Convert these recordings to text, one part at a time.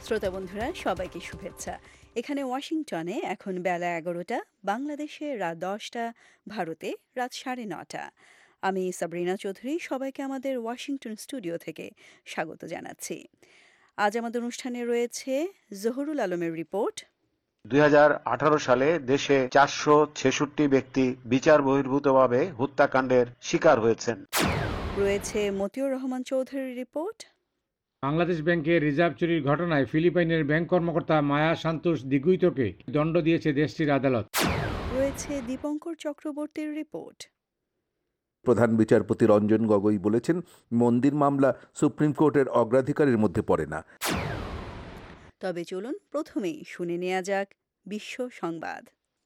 শ্রোতা বন্ধুরা সবাইকে শুভেচ্ছা। এখানে ওয়াশিংটনে এখন বেলা ১১টা, বাংলাদেশে রাত ১০টা, ভারতে রাত ৯:৩০। আমি সাবরিনা চৌধুরী সবাইকে আমাদের ওয়াশিংটন স্টুডিও থেকে স্বাগত জানাচ্ছি। আজ আমাদের অনুষ্ঠানে রয়েছে জহুরুল আলমের রিপোর্ট। ২০১৮ সালে দেশে ৪৬৬ ব্যক্তি বিচার বহির্ভূতভাবে হত্যাকাণ্ডের শিকার হয়েছেন। রয়েছে মতিউর রহমান চৌধুরীর রিপোর্ট। বাংলাদেশ ব্যাংকের রিজার্ভ চুরির ঘটনায় ফিলিপাইনের ব্যাংক কর্মকর্তা মায়া সান্তোষ দিগুইতোকে দণ্ড দিয়েছে দেশটির আদালত। রয়েছে দীপঙ্কর চক্রবর্তীর রিপোর্ট। প্রধান বিচারপতি রঞ্জন গগৈ বলেছেন, মন্দির মামলা সুপ্রিম কোর্টের অগ্রাধিকারের মধ্যে পড়ে না। তবে চলুন প্রথমেই শুনে নেওয়া যাক বিশ্ব সংবাদ।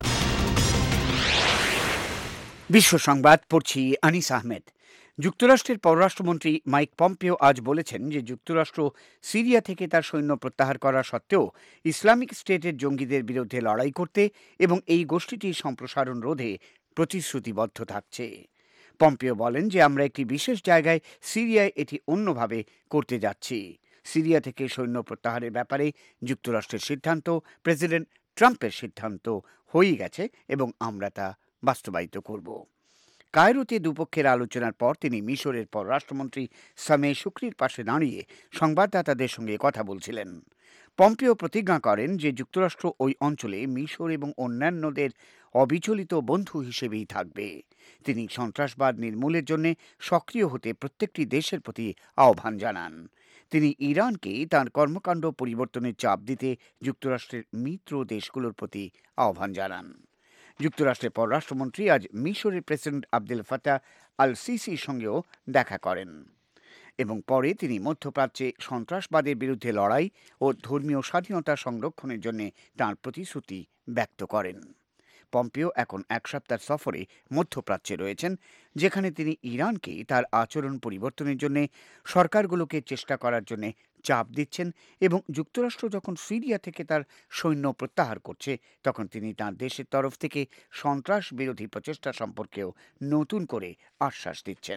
বিশ্ব সংবাদ পড়ছি আনিস আহমেদ। যুক্তরাষ্ট্রের পররাষ্ট্রমন্ত্রী মাইক পম্পেও আজ বলেছেন যে যুক্তরাষ্ট্র সিরিয়া থেকে তার সৈন্য প্রত্যাহার করা সত্ত্বেও ইসলামিক স্টেটের জঙ্গিদের বিরুদ্ধে লড়াই করতে এবং এই গোষ্ঠীটির সম্প্রসারণ রোধে প্রতিশ্রুতিবদ্ধ থাকছে। পম্পেও বলেন যে আমরা একটি বিশেষ জায়গায় সিরিয়ায় এটি অন্যভাবে করতে যাচ্ছি। সিরিয়া থেকে সৈন্য প্রত্যাহারের ব্যাপারে যুক্তরাষ্ট্রের সিদ্ধান্ত প্রেসিডেন্ট ট্রাম্পের সিদ্ধান্ত হয়ে গেছে এবং আমরা তা বাস্তবায়িত করব। কায়রোতে দুপক্ষের আলোচনার পর তিনি মিশরের পররাষ্ট্রমন্ত্রী সামে শুক্রির পাশে দাঁড়িয়ে সংবাদদাতাদের সঙ্গে কথা বলছিলেন। পম্পেও প্রতিজ্ঞা করেন যে যুক্তরাষ্ট্র ওই অঞ্চলে মিশর এবং অন্যান্যদের অবিচলিত বন্ধু হিসেবেই থাকবে। তিনি সন্ত্রাসবাদ নির্মূলের জন্য সক্রিয় হতে প্রত্যেকটি দেশের প্রতি আহ্বান জানান। তিনি ইরানকে তার কর্মকাণ্ড পরিবর্তনের চাপ দিতে যুক্তরাষ্ট্রের মিত্র দেশগুলোর প্রতি আহ্বান জানান। যুক্তরাষ্ট্রের পররাষ্ট্রমন্ত্রী আজ মিশরের প্রেসিডেন্ট আবদেল ফাতাহ আল সিসির সঙ্গেও দেখা করেন এবং পরে তিনি মধ্যপ্রাচ্যে সন্ত্রাসবাদের বিরুদ্ধে লড়াই ও ধর্মীয় স্বাধীনতা সংরক্ষণের জন্য তাঁর প্রতিশ্রুতি ব্যক্ত করেন। পম্পেও এখন এক সপ্তাহ সফরে মধ্যপ্রাচ্যে রয়েছেন, যেখানে তিনি ইরানকে তার আচরণ পরিবর্তনের জন্য সরকারগুলোকে চেষ্টা করার জন্য চাপ দিচ্ছেন এবং যুক্তরাষ্ট্র যখন সিরিয়া থেকে তার সৈন্য প্রত্যাহার করছে তখন তিনি তাঁর দেশের তরফ থেকে সন্ত্রাস বিরোধী প্রচেষ্টা সম্পর্কেও নতুন করে আশ্বাস দিচ্ছেন।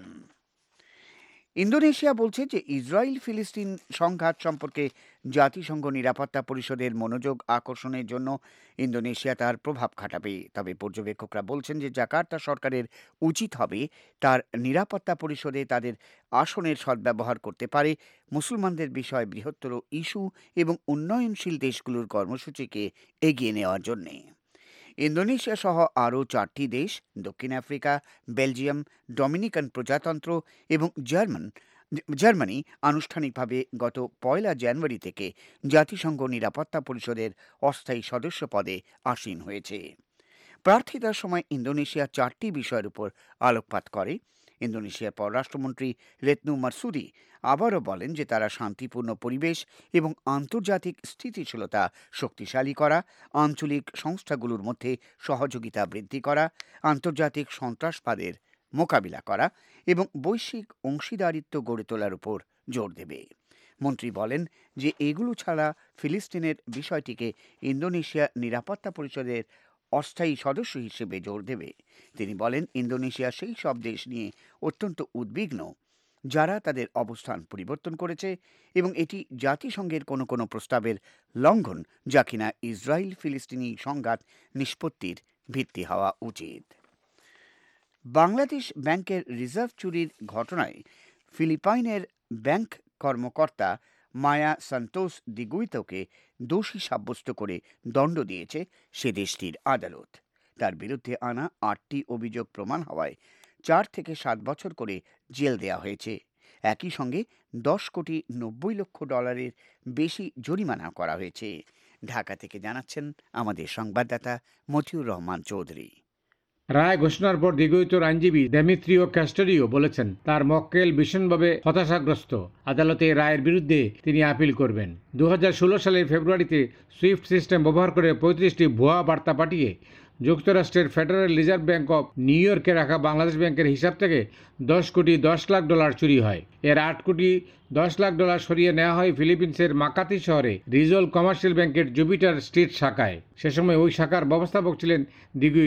ইন্দোনেশিয়া বলছে যে ইসরায়েল ফিলিস্তিন সংঘাত সম্পর্কে জাতিসংঘ নিরাপত্তা পরিষদের মনোযোগ আকর্ষণের জন্য ইন্দোনেশিয়া তার প্রভাব খাটাবে। তবে পর্যবেক্ষকরা বলছেন যে জাকার্তা সরকারের উচিত হবে তার নিরাপত্তা পরিষদে তাদের আসনের সদ্ব্যবহার করতে পারে মুসলমানদের বিষয়ে বৃহত্তর ইস্যু এবং উন্নয়নশীল দেশগুলোর কর্মসূচিকে এগিয়ে নেওয়ার জন্যে। ইন্দোনেশিয়া সহ আরও 4টি দেশ, দক্ষিণ আফ্রিকা, বেলজিয়াম, ডমিনিকান প্রজাতন্ত্র এবং জার্মানি আনুষ্ঠানিকভাবে গত 1 জানুয়ারি থেকে জাতিসংঘ নিরাপত্তা পরিষদের অস্থায়ী সদস্য পদে আসীন হয়েছে। প্রার্থিতার সময় ইন্দোনেশিয়া 4টি বিষয়ের উপর আলোকপাত করে। ইন্দোনেশিয়ার পররাষ্ট্রমন্ত্রী রেতনু মারসুদি আবারও বলেন যে তারা শান্তিপূর্ণ পরিবেশ এবং আন্তর্জাতিক স্থিতিশীলতা শক্তিশালী করা, আঞ্চলিক সংস্থাগুলোর মধ্যে সহযোগিতা বৃদ্ধি করা, আন্তর্জাতিক সন্ত্রাসবাদের মোকাবিলা করা এবং বৈশ্বিক অংশীদারিত্ব গড়ে তোলার উপর জোর দেবে। মন্ত্রী বলেন যে এগুলো ছাড়া ফিলিস্তিনের বিষয়টিকে ইন্দোনেশিয়া নিরাপত্তা পরিষদের অস্থায়ী সদস্য হিসেবে জোর দেবে। তিনি বলেন ইন্দোনেশিয়া সেই সব দেশ নিয়ে অত্যন্ত উদ্বিগ্ন যারা তাদের অবস্থান পরিবর্তন করেছে এবং এটি জাতিসংঘের কোনো কোনো প্রস্তাবের লঙ্ঘন যা কিনা ইসরায়েল ফিলিস্তিনি সংঘাত নিষ্পত্তির ভিত্তি হওয়া উচিত। বাংলাদেশ ব্যাংকের রিজার্ভ চুরির ঘটনায় ফিলিপাইনের ব্যাংক কর্মকর্তা মায়া সান্তোষ দিগুইতোকে দোষী সাব্যস্ত করে দণ্ড দিয়েছে সে দেশটির আদালত। তার বিরুদ্ধে আনা 8টি অভিযোগ প্রমাণ হওয়ায় 4 থেকে 7 বছর করে জেল দেওয়া হয়েছে। একই সঙ্গে $10,90,00,000 বেশি জরিমানা করা হয়েছে। ঢাকা থেকে জানাচ্ছেন আমাদের সংবাদদাতা মতিউর রহমান চৌধুরী। রায় ঘোষণার পর দিগুইতোর আইনজীবী দেমিত্রিও ক্যাস্টোরিও বলেছেন তার মক্কেল ভীষণভাবে হতাশাগ্রস্ত। আদালতে রায়ের বিরুদ্ধে তিনি আপিল করবেন। 2016 সালের ফেব্রুয়ারিতে সুইফট সিস্টেম ব্যবহার করে 35টি ভুয়া বার্তা পাঠিয়ে যুক্তরাষ্ট্রের Federal Reserve Bank of New ইয়র্কে রাখা বাংলাদেশ ব্যাংকের হিসাব থেকে $10,10,00,000 চুরি হয়। এর $8,10,00,000 সরিয়ে নেওয়া হয় ফিলিপিন্সের মাকাতি শহরে রিজল কমার্শিয়াল ব্যাংকের জুপিটার স্ট্রিট শাখায়। সে সময় ওই শাখার ব্যবস্থাপক ছিলেন দিগুইতো।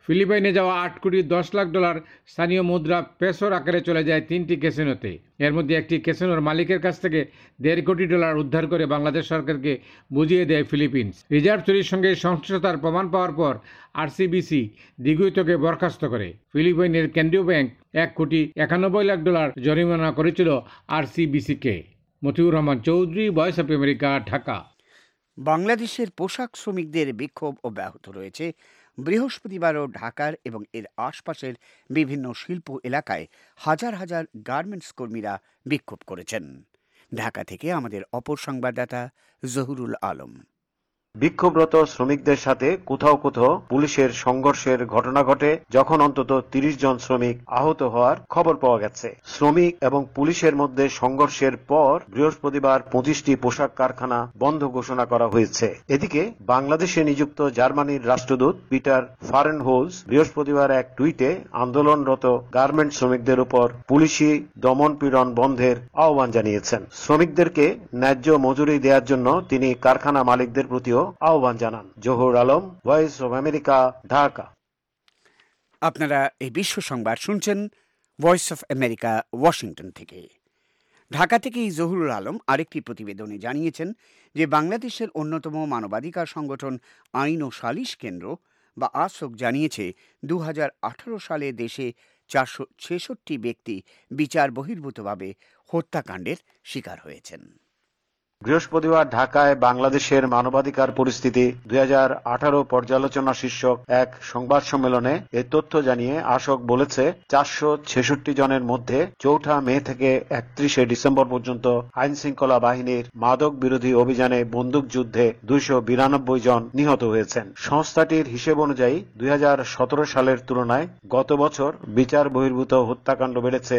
ফিলিপাইনে যাওয়া 8,10,00,000 স্থানীয় মুদ্রা পেসোর আকারে চলে যায় 3টি ক্যাসিনোতে। এর মধ্যে একটি ক্যাসিনোর মালিকের কাছ থেকে $1.5 কোটি উদ্ধার করে বাংলাদেশ সরকারকে বুঝিয়ে দেয় ফিলিপিন্স। রিজার্ভ চুরির সঙ্গে সংশ্লিষ্টতার প্রমাণ পাওয়ার পর আরসিবিসি দ্বিগুইতকে বরখাস্ত করে। ফিলিপাইনের কেন্দ্রীয় ব্যাংক $1,91,00,000 জরিমানা করেছিল আরসিবিসিকে। Motiur Rahman Chowdhury, Voice of America, Dhaka. বাংলাদেশের পোশাক শ্রমিকদের বিক্ষোভ অব্যাহত রয়েছে। বৃহস্পতিবারও ঢাকার এবং এর আশপাশের বিভিন্ন শিল্প এলাকায় হাজার হাজার গার্মেন্টস কর্মীরা বিক্ষোভ করেছেন। ঢাকা থেকে আমাদের অপর সংবাদদাতা জহুরুল আলম। বিক্ষোভরত শ্রমিকদের সাথে কোথাও কোথাও পুলিশের সংঘর্ষের ঘটনা ঘটে, যখন অন্তত 30 জন শ্রমিক আহত হওয়ার খবর পাওয়া গেছে। শ্রমিক এবং পুলিশের মধ্যে সংঘর্ষের পর বৃহস্পতিবার 25টি পোশাক কারখানা বন্ধ ঘোষণা করা হয়েছে। এদিকে বাংলাদেশে নিযুক্ত জার্মানির রাষ্ট্রদূত পিটার ফারেনহোলজ বৃহস্পতিবার এক টুইটে আন্দোলনরত গার্মেন্টস শ্রমিকদের উপর পুলিশি দমনপীড়ন বন্ধের আহ্বান জানিয়েছেন। শ্রমিকদেরকে ন্যায্য মজুরি দেওয়ার জন্য তিনি কারখানা মালিকদের প্রতিও আহ্বান জানান। Zahur Alam, Voice of America, Dhaka. আপনারা এই বিশ্ব সংবাদ শুনছেন ভয়েস অফ আমেরিকা, ওয়াশিংটন থেকে। ঢাকা থেকেই জহুরুল আলম আরেকটি প্রতিবেদনে জানিয়েছেন যে বাংলাদেশের অন্যতম মানবাধিকার সংগঠন আইন ও সালিশ কেন্দ্র বা আসক জানিয়েছে 2018 সালে দেশে 466 ব্যক্তি বিচার বহির্ভূতভাবে হত্যাকাণ্ডের শিকার হয়েছেন। বৃহস্পতিবার ঢাকায় বাংলাদেশের মানবাধিকার পরিস্থিতি 2018 পর্যালোচনা শীর্ষক এক সংবাদ সম্মেলনে এ তথ্য জানিয়ে আসক বলেছে, 466 জনের মধ্যে 4 মে থেকে 31 ডিসেম্বর পর্যন্ত আইন শৃঙ্খলা বাহিনীর মাদক বিরোধী অভিযানে বন্দুকযুদ্ধে 292 জন নিহত হয়েছেন। সংস্থাটির হিসেব অনুযায়ী 2017 সালের তুলনায় গত বছর বিচার বহির্ভূত হত্যাকাণ্ড বেড়েছে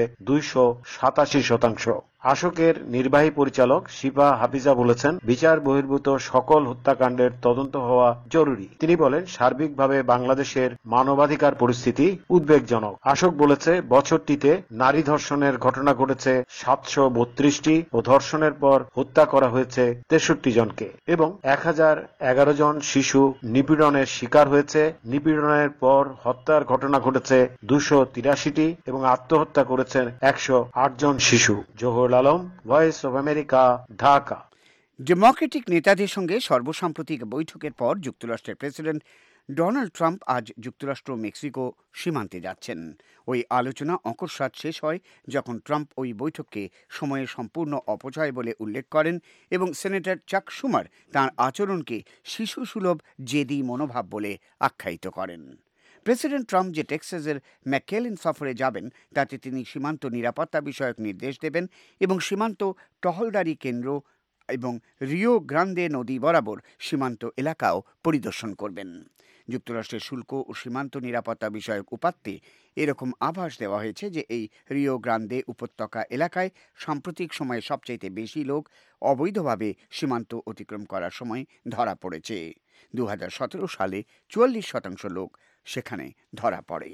287%। আসকের নির্বাহী পরিচালক শিপা হাফিজা বলেছেন, বিচার বহির্ভূত সকল হত্যাকাণ্ডের তদন্ত হওয়া জরুরি। তিনি বলেন, সার্বিকভাবে বাংলাদেশের মানবাধিকার পরিস্থিতি উদ্বেগজনক। আসক বলেছে, বছরটিতে নারী ধর্ষণের ঘটনা ঘটেছে 732টি ও ধর্ষণের পর হত্যা করা হয়েছে 63 জনকে এবং 1011 জন শিশু নিপীড়নের শিকার হয়েছে। নিপীড়নের পর হত্যার ঘটনা ঘটেছে 283টি এবং আত্মহত্যা করেছেন 108 জন শিশু। Zahur Alam, Voice of America, Dhaka. Democratic নেতাদের সঙ্গে সর্বসাম্প্রতিক বৈঠকের পর যুক্তরাষ্ট্রের প্রেসিডেন্ট ডোনাল্ড ট্রাম্প আজ যুক্তরাষ্ট্র মেক্সিকো সীমান্তে যাচ্ছেন। ওই আলোচনা অকস্মাৎ শেষ হয় যখন ট্রাম্প ওই বৈঠককে সময়ের সম্পূর্ণ অপচয় বলে উল্লেখ করেন এবং সেনেটর চাক শুমার তাঁর আচরণকে শিশুসুলভ জেদি মনোভাব বলে আখ্যায়িত করেন। প্রেসিডেন্ট ট্রাম্প যে টেক্সাসের ম্যাককেলিন সফরে যাবেন তাতে তিনি সীমান্ত নিরাপত্তা বিষয়ক নির্দেশ দেবেন এবং সীমান্ত টহলদারি কেন্দ্র এবং রিও গ্রান্দে নদী বরাবর সীমান্ত এলাকাও পরিদর্শন করবেন। যুক্তরাষ্ট্রের শুল্ক ও সীমান্ত নিরাপত্তা বিষয়ক উপাত্তে এরকম আভাস দেওয়া হয়েছে যে এই রিও গ্রান্দে উপত্যকা এলাকায় সাম্প্রতিক সময়ে সবচাইতে বেশি লোক অবৈধভাবে সীমান্ত অতিক্রম করার সময় ধরা পড়েছে। 2017 সালে 44% লোক সেখানে ধরা পড়ে।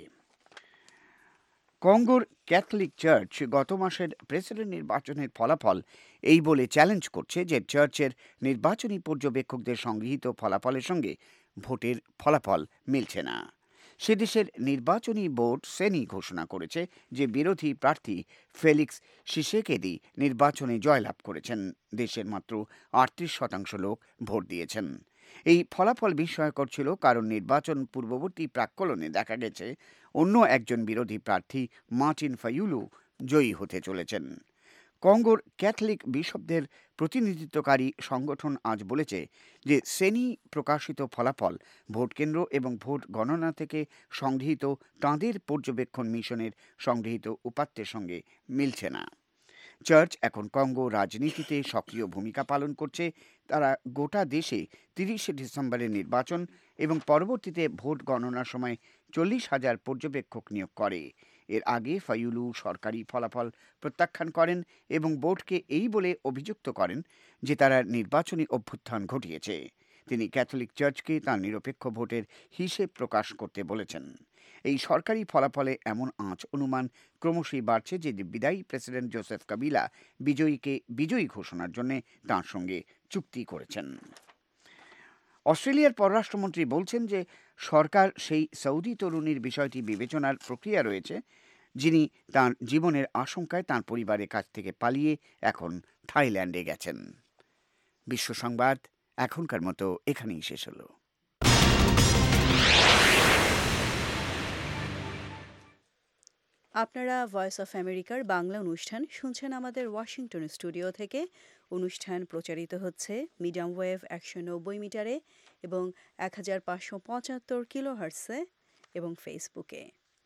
কঙ্গোর ক্যাথলিক চার্চ গত মাসের প্রেসিডেন্ট নির্বাচনের ফলাফল এই বলে চ্যালেঞ্জ করছে যে চার্চের নির্বাচনী পর্যবেক্ষকদের সংগৃহীত ফলাফলের সঙ্গে ভোটের ফলাফল মিলছে না। সে দেশের নির্বাচনী বোর্ড সেনি ঘোষণা করেছে যে বিরোধী প্রার্থী ফেলিক্স শিশেকেদি নির্বাচনে জয়লাভ করেছেন। দেশের মাত্র 38% লোক ভোট দিয়েছেন। এই ফলাফল বিস্ময়কর ছিল কারণ নির্বাচন পূর্ববর্তী প্রাক্কলনে দেখা গেছে অন্য একজন বিরোধী প্রার্থী মার্টিন ফাইউলু জয়ী হতে চলেছেন। কঙ্গোর ক্যাথলিক বিশপদের প্রতিনিধিত্বকারী সংগঠন আজ বলেছে যে সেনি প্রকাশিত ফলাফল ভোটকেন্দ্র এবং ভোট গণনা থেকে সংগৃহীত তাঁদের পর্যবেক্ষণ মিশনের সংগৃহীত উপাত্তের সঙ্গে মিলছে না। চার্চ এখন কঙ্গো রাজনীতিতে সক্রিয় ভূমিকা পালন করছে। তারা গোটা দেশে 30 ডিসেম্বরের নির্বাচন এবং পরবর্তীতে ভোট গণনার সময় 40,000 পর্যবেক্ষক নিয়োগ করে। এর আগে ফাইউলু সরকারি ফলাফল প্রত্যাখ্যান করেন এবং বোর্ডকে এই বলে অভিযুক্ত করেন যে তারা নির্বাচনী অভ্যুত্থান ঘটিয়েছে। তিনি ক্যাথলিক চার্চকে তার নিরপেক্ষ ভোটের হিসেব প্রকাশ করতে বলেছেন। এই সরকারি ফলাফলে এমন আঁচ অনুমান ক্রমশই বাড়ছে যে বিদায়ী প্রেসিডেন্ট জোসেফ কাবিলা বিজয়ীকে বিজয়ী ঘোষণার জন্য তাঁর সঙ্গে চুক্তি করেছেন। অস্ট্রেলিয়ার পররাষ্ট্রমন্ত্রী বলছেন যে সরকার সেই সৌদি তরুণীর বিষয়টি বিবেচনার প্রক্রিয়া রয়েছে, যিনি তার জীবনের আশঙ্কায় তার পরিবারের কাছ থেকে পালিয়ে এখন থাইল্যান্ডে গেছেন। বিশ্ব সংবাদ এখনকার মতো এখানেই শেষ হলো। আপনারা ভয়েস অফ আমেরিকার বাংলা অনুষ্ঠান শুনছেন আমাদের ওয়াশিংটন স্টুডিও থেকে। অনুষ্ঠান প্রচারিত হচ্ছে মিডিয়াম ওয়েভ ১৯০ মিটারে এবং ১৫৭৫ কিলো হার্টসে এবং ফেসবুকে।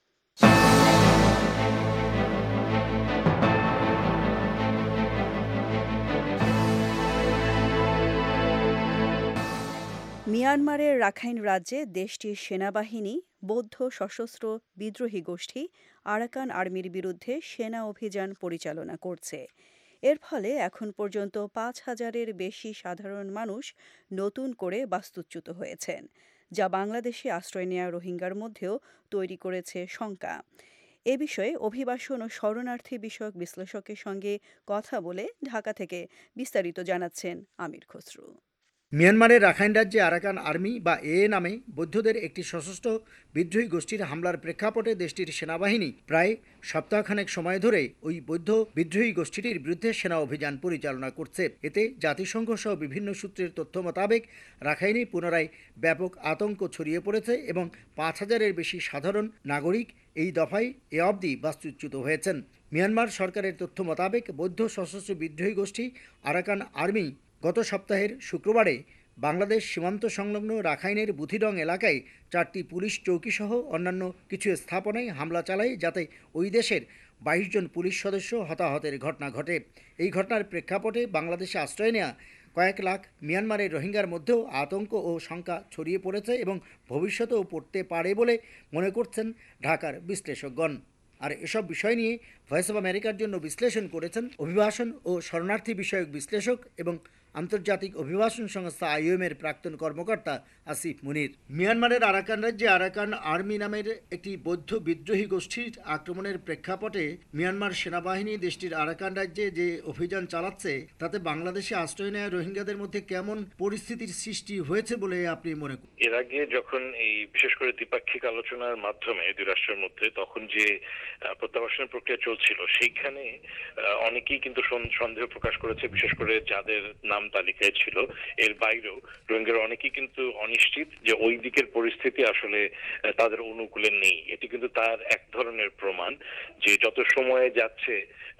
মিয়ানমারের রাখাইন রাজ্যে দেশটির সেনাবাহিনী বৌদ্ধ সশস্ত্র বিদ্রোহী গোষ্ঠী আরাকান আর্মির বিরুদ্ধে সেনা অভিযান পরিচালনা করছে। এর ফলে এখন পর্যন্ত ৫,০০০-এর বেশি সাধারণ মানুষ নতুন করে বাস্তুচ্যুত হয়েছেন, যা বাংলাদেশে আশ্রয় নেওয়া রোহিঙ্গার মধ্যেও তৈরি করেছে শঙ্কা। এ বিষয়ে অভিবাসন ও শরণার্থী বিষয়ক বিশ্লেষকের সঙ্গে কথা বলে ঢাকা থেকে বিস্তারিত জানাচ্ছেন আমির খসরু। মিয়ানমারের রাখাইন রাজ্যে আরাকান আর্মি বা এএ নামে বৌদ্ধদের একটি সশস্ত্র বিদ্রোহী গোষ্ঠীর হামলার প্রেক্ষাপটে দেশটির সেনাবাহিনী প্রায় সপ্তাহখানেক সময় ধরে ওই বৌদ্ধ বিদ্রোহী গোষ্ঠীটির বিরুদ্ধে সেনা অভিযান পরিচালনা করছে। এতে জাতিসংঘ সহ বিভিন্ন সূত্রের তথ্য মোতাবেক রাখাইনে পুনরায় ব্যাপক আতঙ্ক ছড়িয়ে পড়েছে এবং ৫,০০০-এর বেশি সাধারণ নাগরিক এই দফায় এ অবধি বাস্তুচ্যুত হয়েছেন। মিয়ানমার সরকারের তথ্য মোতাবেক বৌদ্ধ সশস্ত্র বিদ্রোহী গোষ্ঠী আরাকান আর্মি গত সপ্তাহের শুক্রবারে বাংলাদেশ সীমান্ত সংলগ্ন রাখাইনের বুথিডং এলাকায় 4টি পুলিশ চৌকিসহ অন্যান্য কিছু স্থাপনায় হামলা চালায়, যাতে ওই দেশের 22 জন পুলিশ সদস্য হতাহতের ঘটনা ঘটে। এই ঘটনার প্রেক্ষাপটে বাংলাদেশে আশ্রয় নেওয়া কয়েক লাখ মিয়ানমারের রোহিঙ্গার মধ্যেও আতঙ্ক ও শঙ্কা ছড়িয়ে পড়েছে এবং ভবিষ্যতেও পড়তে পারে বলে মনে করছেন ঢাকার বিশ্লেষকগণ। আর এসব বিষয় নিয়ে ভয়েস অব আমেরিকার জন্য বিশ্লেষণ করেছেন অভিবাসন ও শরণার্থী বিষয়ক বিশ্লেষক এবং আন্তর্জাতিক অভিবাসন সংস্থা আইওএমের প্রাক্তন কর্মকর্তা আসিফ মুনির। মিয়ানমারের আরাকান রাজ্যে আরাকান আর্মি নামের একটি বৌদ্ধ বিদ্রোহী গোষ্ঠীর আক্রমণের প্রেক্ষাপটে মিয়ানমার সেনাবাহিনী দেশটির আরাকান রাজ্যে যে অভিযান চালাচ্ছে তাতে বাংলাদেশে আশ্রয় নেওয়া রোহিঙ্গাদের মধ্যে কেমন পরিস্থিতির সৃষ্টি হয়েছে বলে আপনি মনে করেন? এর আগে যখন এই বিশেষ করে দ্বিপাক্ষিক আলোচনার মাধ্যমে দুই রাষ্ট্রের মধ্যে তখন যে প্রত্যাবাসনের প্রক্রিয়া চলছিল, সেইখানে অনেকেই কিন্তু সন্দেহ প্রকাশ করেছে, বিশেষ করে যাদের নাম তালিকায় ছিল। এর বাইরেও রোহিঙ্গারা অনেকেই কিন্তু অনিশ্চিত যে ওই দিকের পরিস্থিতি আসলে তাদের অনুকূলে নেই। এটি কিন্তু তার এক ধরনের প্রমাণ যে যত সময় যাচ্ছে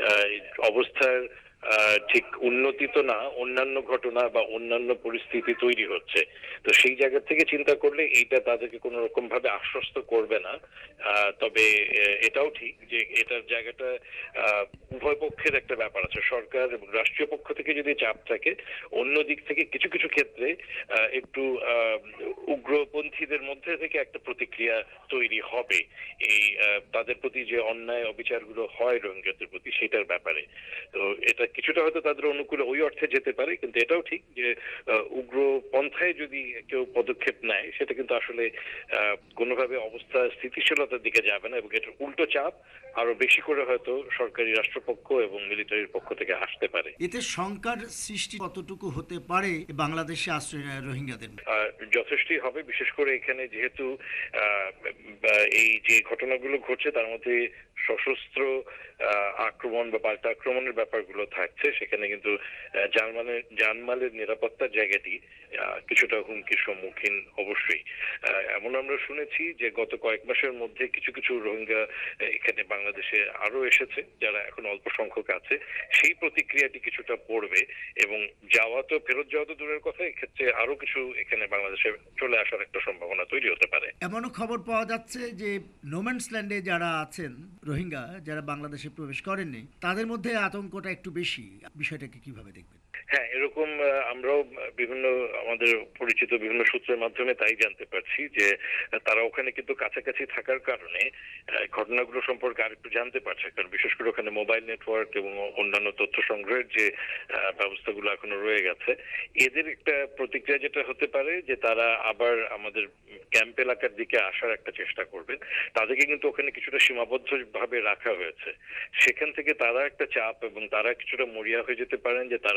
অবস্থার ঠিক উন্নতি তো না, অন্যান্য ঘটনা বা অন্যান্য পরিস্থিতি তৈরি হচ্ছে। তো সেই জায়গা থেকে চিন্তা করলে এইটা তাদেরকে কোনো রকম ভাবে আশ্বস্ত করবে না। তবে এটাও ঠিক যে এটার জায়গাটা উভয় পক্ষের একটা ব্যাপার আছে। সরকার এবং রাষ্ট্রীয় পক্ষ থেকে যদি চাপ থাকে, অন্য দিক থেকে কিছু কিছু ক্ষেত্রে একটু উগ্রপন্থীদের মধ্যে থেকে একটা প্রতিক্রিয়া তৈরি হবে এই তাদের প্রতি যে অন্যায় অবিচারগুলো হয় রোহিঙ্গাদের প্রতি, সেটার ব্যাপারে। তো এটা কিছুটা হয়তো তাদের অনুকূলে ওই অর্থে যেতে পারে, কিন্তু এটাও ঠিক যে উগ্র পন্থায় যদি কেউ পদক্ষেপ নেয় সেটা কিন্তু আসলে কোনোভাবে অবস্থা স্থিতিশীলতার দিকে যাবে না, এবং এটার উল্টো চাপ আরো বেশি করে হয়তো সরকারি রাষ্ট্রপক্ষ এবং মিলিটারির পক্ষ থেকে আসতে পারে। এতে শঙ্কার সৃষ্টি কতটুকু হতে পারে বাংলাদেশে আশ্রয় নেওয়া রোহিঙ্গাদের? যথেষ্টই হবে, বিশেষ করে এখানে যেহেতু এই যে ঘটনাগুলো ঘটছে তার মধ্যে সশস্ত্র আক্রমণ বা পাল্টা আক্রমণের ব্যাপারগুলো থাকছে, সেখানে কিন্তু জানমালের নিরাপত্তার জায়গাটি কিছুটা হুমকির সম্মুখীন অবশ্যই। এমন আমরা শুনেছি যে গত কয়েক মাসের মধ্যে কিছু কিছু রোহিঙ্গা এখানে বাংলাদেশে আরো এসেছে, যারা এখন অল্প সংখ্যক আছে। সেই প্রতিক্রিয়াটি কিছুটা পড়বে এবং ফেরত যাওয়া তো দূরের কথা, এক্ষেত্রে আরো কিছু এখানে বাংলাদেশে চলে আসার একটা সম্ভাবনা তৈরি হতে পারে। এমনও খবর পাওয়া যাচ্ছে যে নোম্যান্স ল্যান্ডে যারা আছেন রোহিঙ্গা, যারা বাংলাদেশে প্রবেশ করেননি, তাদের মধ্যে আতঙ্কটা একটু বেশি। বিষয়টাকে কিভাবে দেখবেন? হ্যাঁ, এরকম আমরাও বিভিন্ন আমাদের পরিচিত বিভিন্ন সূত্রের মাধ্যমে তাই জানতে পারছি যে তারা ওখানে কিন্তু কাছাকাছি থাকার কারণে ঘটনাগুলো সম্পর্কে আরেকটু জানতে পারছে, কারণ বিশেষ করে ওখানে মোবাইল নেটওয়ার্ক এবং অন্যান্য তথ্য সংগ্রহের যে ব্যবস্থাগুলো এখনো রয়ে গেছে। এদের একটা প্রতিক্রিয়া যেটা হতে পারে যে তারা আবার আমাদের ক্যাম্প এলাকার দিকে আসার একটা চেষ্টা করবেন। তাদেরকে কিন্তু ওখানে কিছুটা সীমাবদ্ধ ভাবে রাখা হয়েছে, সেখান থেকে তারা একটা চাপ এবং তারা কিছুটা মরিয়া হয়ে যেতে পারেন যে তারা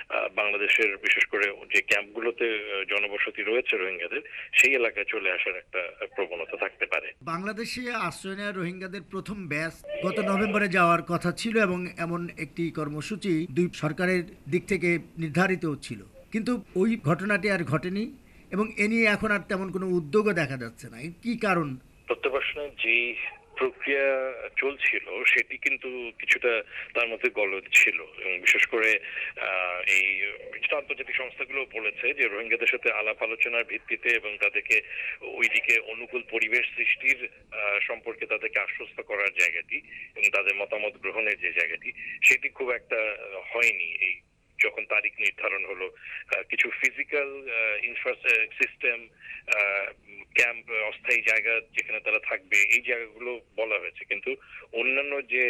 বাংলাদেশের বিশেষ করে যে ক্যাম্পগুলোতে জনবসতি রয়েছে রোহিঙ্গাদের সেই এলাকায় চলে আসার একটা প্রবণতা থাকতে পারে। বাংলাদেশে আশ্রয় নেওয়া রোহিঙ্গাদের প্রথম ব্যাচ গত নভেম্বরে যাওয়ার কথা ছিল এবং এমন একটি কর্মসূচি দুই সরকারের দিক থেকে নির্ধারিত ছিল, কিন্তু ওই ঘটনাটি আর ঘটেনি এবং এ নিয়ে এখন আর তেমন কোনো উদ্যোগও দেখা যাচ্ছে না। এর কি কারণ? প্রত্যাবাসনের যে প্রক্রিয়া চলছিল সেটি কিন্তু কিছুটা তার মধ্যে গলদ ছিল এবং বিশেষ করে এই আন্তর্জাতিক সংস্থাগুলো বলেছে যে রোহিঙ্গাদের সাথে আলাপ আলোচনার ভিত্তিতে এবং তাদেরকে ওইদিকে অনুকূল পরিবেশ সৃষ্টির সম্পর্কে তাদেরকে আশ্বস্ত করার জায়গাটি এবং তাদের মতামত গ্রহণের যে জায়গাটি সেটি খুব একটা হয়নি। এই যখন তারিখ নির্ধারণ হলো, কিছু ফিজিক্যাল সিস্টেম, ক্যাম্প, অস্থায়ী জায়গা যেখানে তারা থাকবে এই জায়গাগুলো বলা হয়েছে, কিন্তু অন্যান্য যে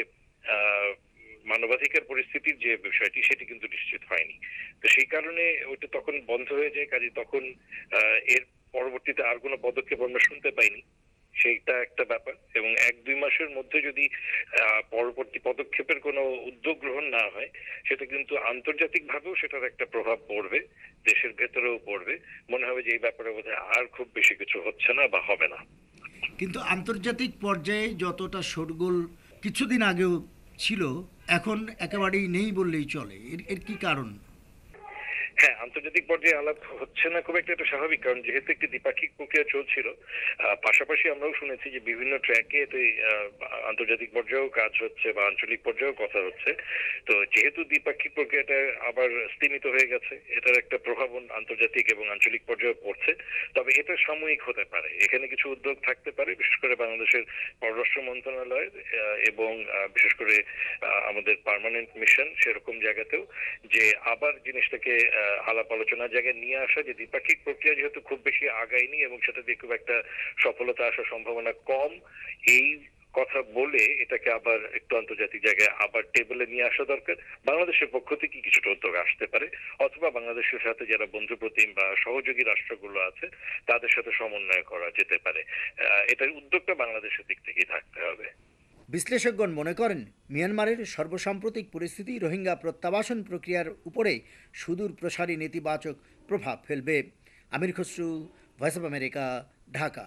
মানবাধিকার পরিস্থিতির যে বিষয়টি সেটি কিন্তু নিশ্চিত হয়নি। তো সেই কারণে ওইটা তখন বন্ধ হয়ে যায়। কাজে তখন এর পরবর্তীতে আর কোনো পদক্ষেপ আমরা শুনতে পাইনি, সেইটা একটা ব্যাপার। এবং 1-2 মাসের মধ্যে যদি পরবর্তী পদক্ষেপের কোনো উদ্যোগ গ্রহণ না হয় সেটা কিন্তু আন্তর্জাতিক ভাবেও সেটার একটা প্রভাব পড়বে, দেশের ভেতরেও পড়বে। মনে হবে যে এই ব্যাপারে বোধহয় আর খুব বেশি কিছু হচ্ছে না বা হবে না। কিন্তু আন্তর্জাতিক পর্যায়ে যতটা শোরগোল কিছুদিন আগেও ছিল এখন একেবারেই নেই বললেই চলে। এর কি কারণ? হ্যাঁ, আন্তর্জাতিক পর্যায়ে আলাপ হচ্ছে না খুব একটা, এটা স্বাভাবিক, কারণ যেহেতু একটি দ্বিপাক্ষিক প্রক্রিয়া চলছিল। পাশাপাশি আমরাও শুনেছি যে বিভিন্ন ট্র্যাকে এতে আন্তর্জাতিক পর্যায়েও কাজ হচ্ছে বা আঞ্চলিক পর্যায়েও কথা হচ্ছে। তো যেহেতু দ্বিপাক্ষিক প্রক্রিয়াটা আবার স্তীমিত হয়ে গেছে, এটার একটা প্রভাব আন্তর্জাতিক এবং আঞ্চলিক পর্যায়ে পড়ছে। তবে এটা সাময়িক হতে পারে, এখানে কিছু উদ্যোগ থাকতে পারে, বিশেষ করে বাংলাদেশের পররাষ্ট্র মন্ত্রণালয়ের এবং বিশেষ করে আমাদের পার্মানেন্ট মিশন সেরকম জায়গাতেও, যে আবার জিনিসটাকে আলাপ আলোচনার জায়গায় নিয়ে আসা, যে দ্বিপাক্ষিক প্রক্রিয়া যেহেতু খুব বেশি আগায়নি এবং সেটা দিয়ে খুব একটা সফলতা আসার সম্ভাবনা কম, এই কথা বলে এটাকে আবার একটু আন্তর্জাতিক জায়গায় আবার টেবিলে নিয়ে আসা দরকার। বাংলাদেশের পক্ষ থেকে কিছুটা উদ্যোগ আসতে পারে, অথবা বাংলাদেশের সাথে যারা বন্ধুপ্রতিম বা সহযোগী রাষ্ট্রগুলো আছে তাদের সাথে সমন্বয় করা যেতে পারে। এটার উদ্যোগটা বাংলাদেশের দিক থেকেই থাকতে হবে। বিশ্লেষকগণ মনে করেন মিয়ানমারের সর্বসাম্প্রতিক পরিস্থিতি রোহিঙ্গা প্রত্যাবাসন প্রক্রিয়ার উপরে সুদূর প্রসারী নেতিবাচক প্রভাব ফেলবে। Amir Khasru, Voice of America, Dhaka.